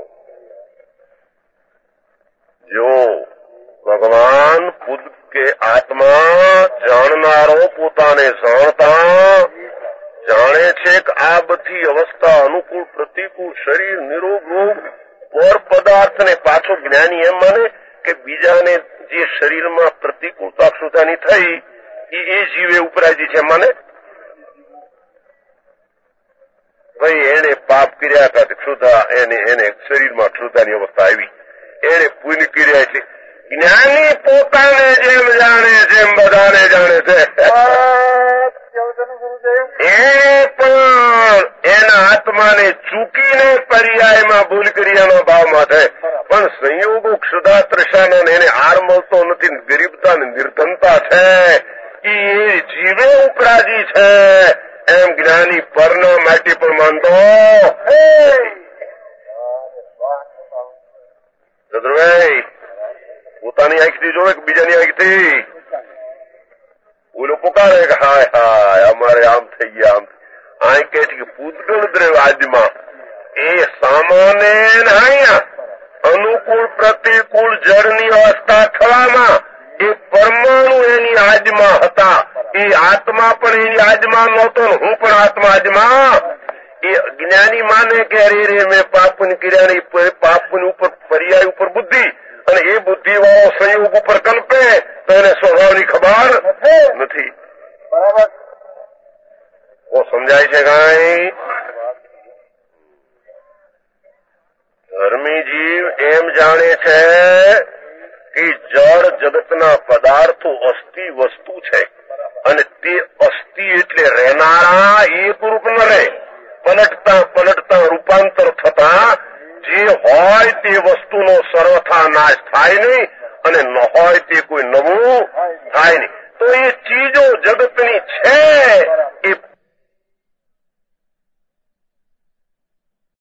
જો ભગવાન ખુદ કે આત્મા જાણનારો પોતાને જાણતા જાણે છે કે આ બધી અવસ્થા અનુકૂળ પ્રતિકૂળ શરીર નિરોગ રોગ ઓર પદાર્થને પાછો જ્ઞાની એમ માને કે બીજાને જે શરીરમાં પ્રતિકૂળતા ક્ષુધાની થઈ એ જીવે ઉપરાજી છે માને. ભાઈ એને પાપ કર્યા હતા ક્ષુધા એને એને શરીરમાં ક્ષુધાની અવસ્થા આવી. એને પુણ્ય કર્યા એટલે જ્ઞાની પોતાને જેમ જાણે જેમ બધાને જાણે છે. એ પણ એના આત્માને ચૂકીને પર્યાયમાં ભૂલ કર્યાના ભાવમાં છે. પણ સંયોગો ક્ષુધા તૃષાનો એને હાર મળતો નથી. ગરીબતા ને નિર્ધનતા છે એ જીવે ઉપરાજી છે એમ જ્ઞાની પરના માટે પણ માનતો. ચતુરભાઈ પોતાની આંખથી જોવે કે બીજાની આંખથી ઓલો પુકારે કે હાય હાય અમારે આમ થઈ ગયા આમ આંખ કે છે કે પૂતગળ દ્રવ આદમાં એ સામાન્ય અહીંયા અનુકૂળ પ્રતિકૂળ જળની અવસ્થા થવામાં એ પરમાણુ એની આજમાં હતા. એ આત્મા પણ એની આજમાં નહોતો, હું પણ આત્મા આજમાં. એ જ્ઞાની માને કે અરે રે મેં પાપની કર્યા ને પાપની ઉપર પર્યાય ઉપર બુદ્ધિ અને એ બુદ્ધિ વાળો સંયોગ ઉપર કલ્પે તો એને સ્વભાવની ખબર નથી. બરાબર ઓ સમજાય છે કઈ? ધર્મી જીવ એમ જાણે છે કે જળ જગતના પદાર્થો અસ્થિ વસ્તુ છે અને તે અસ્થિ એટલે રહેનારા એક રૂપ ન રહે. પલટતા પલટતા રૂપાંતર થતા જે હોય તે વસ્તુનો સર્વથા નાશ થાય નહીં અને ન હોય તે કોઈ નવું થાય નહીં. તો એ ચીજો જગતની છે એ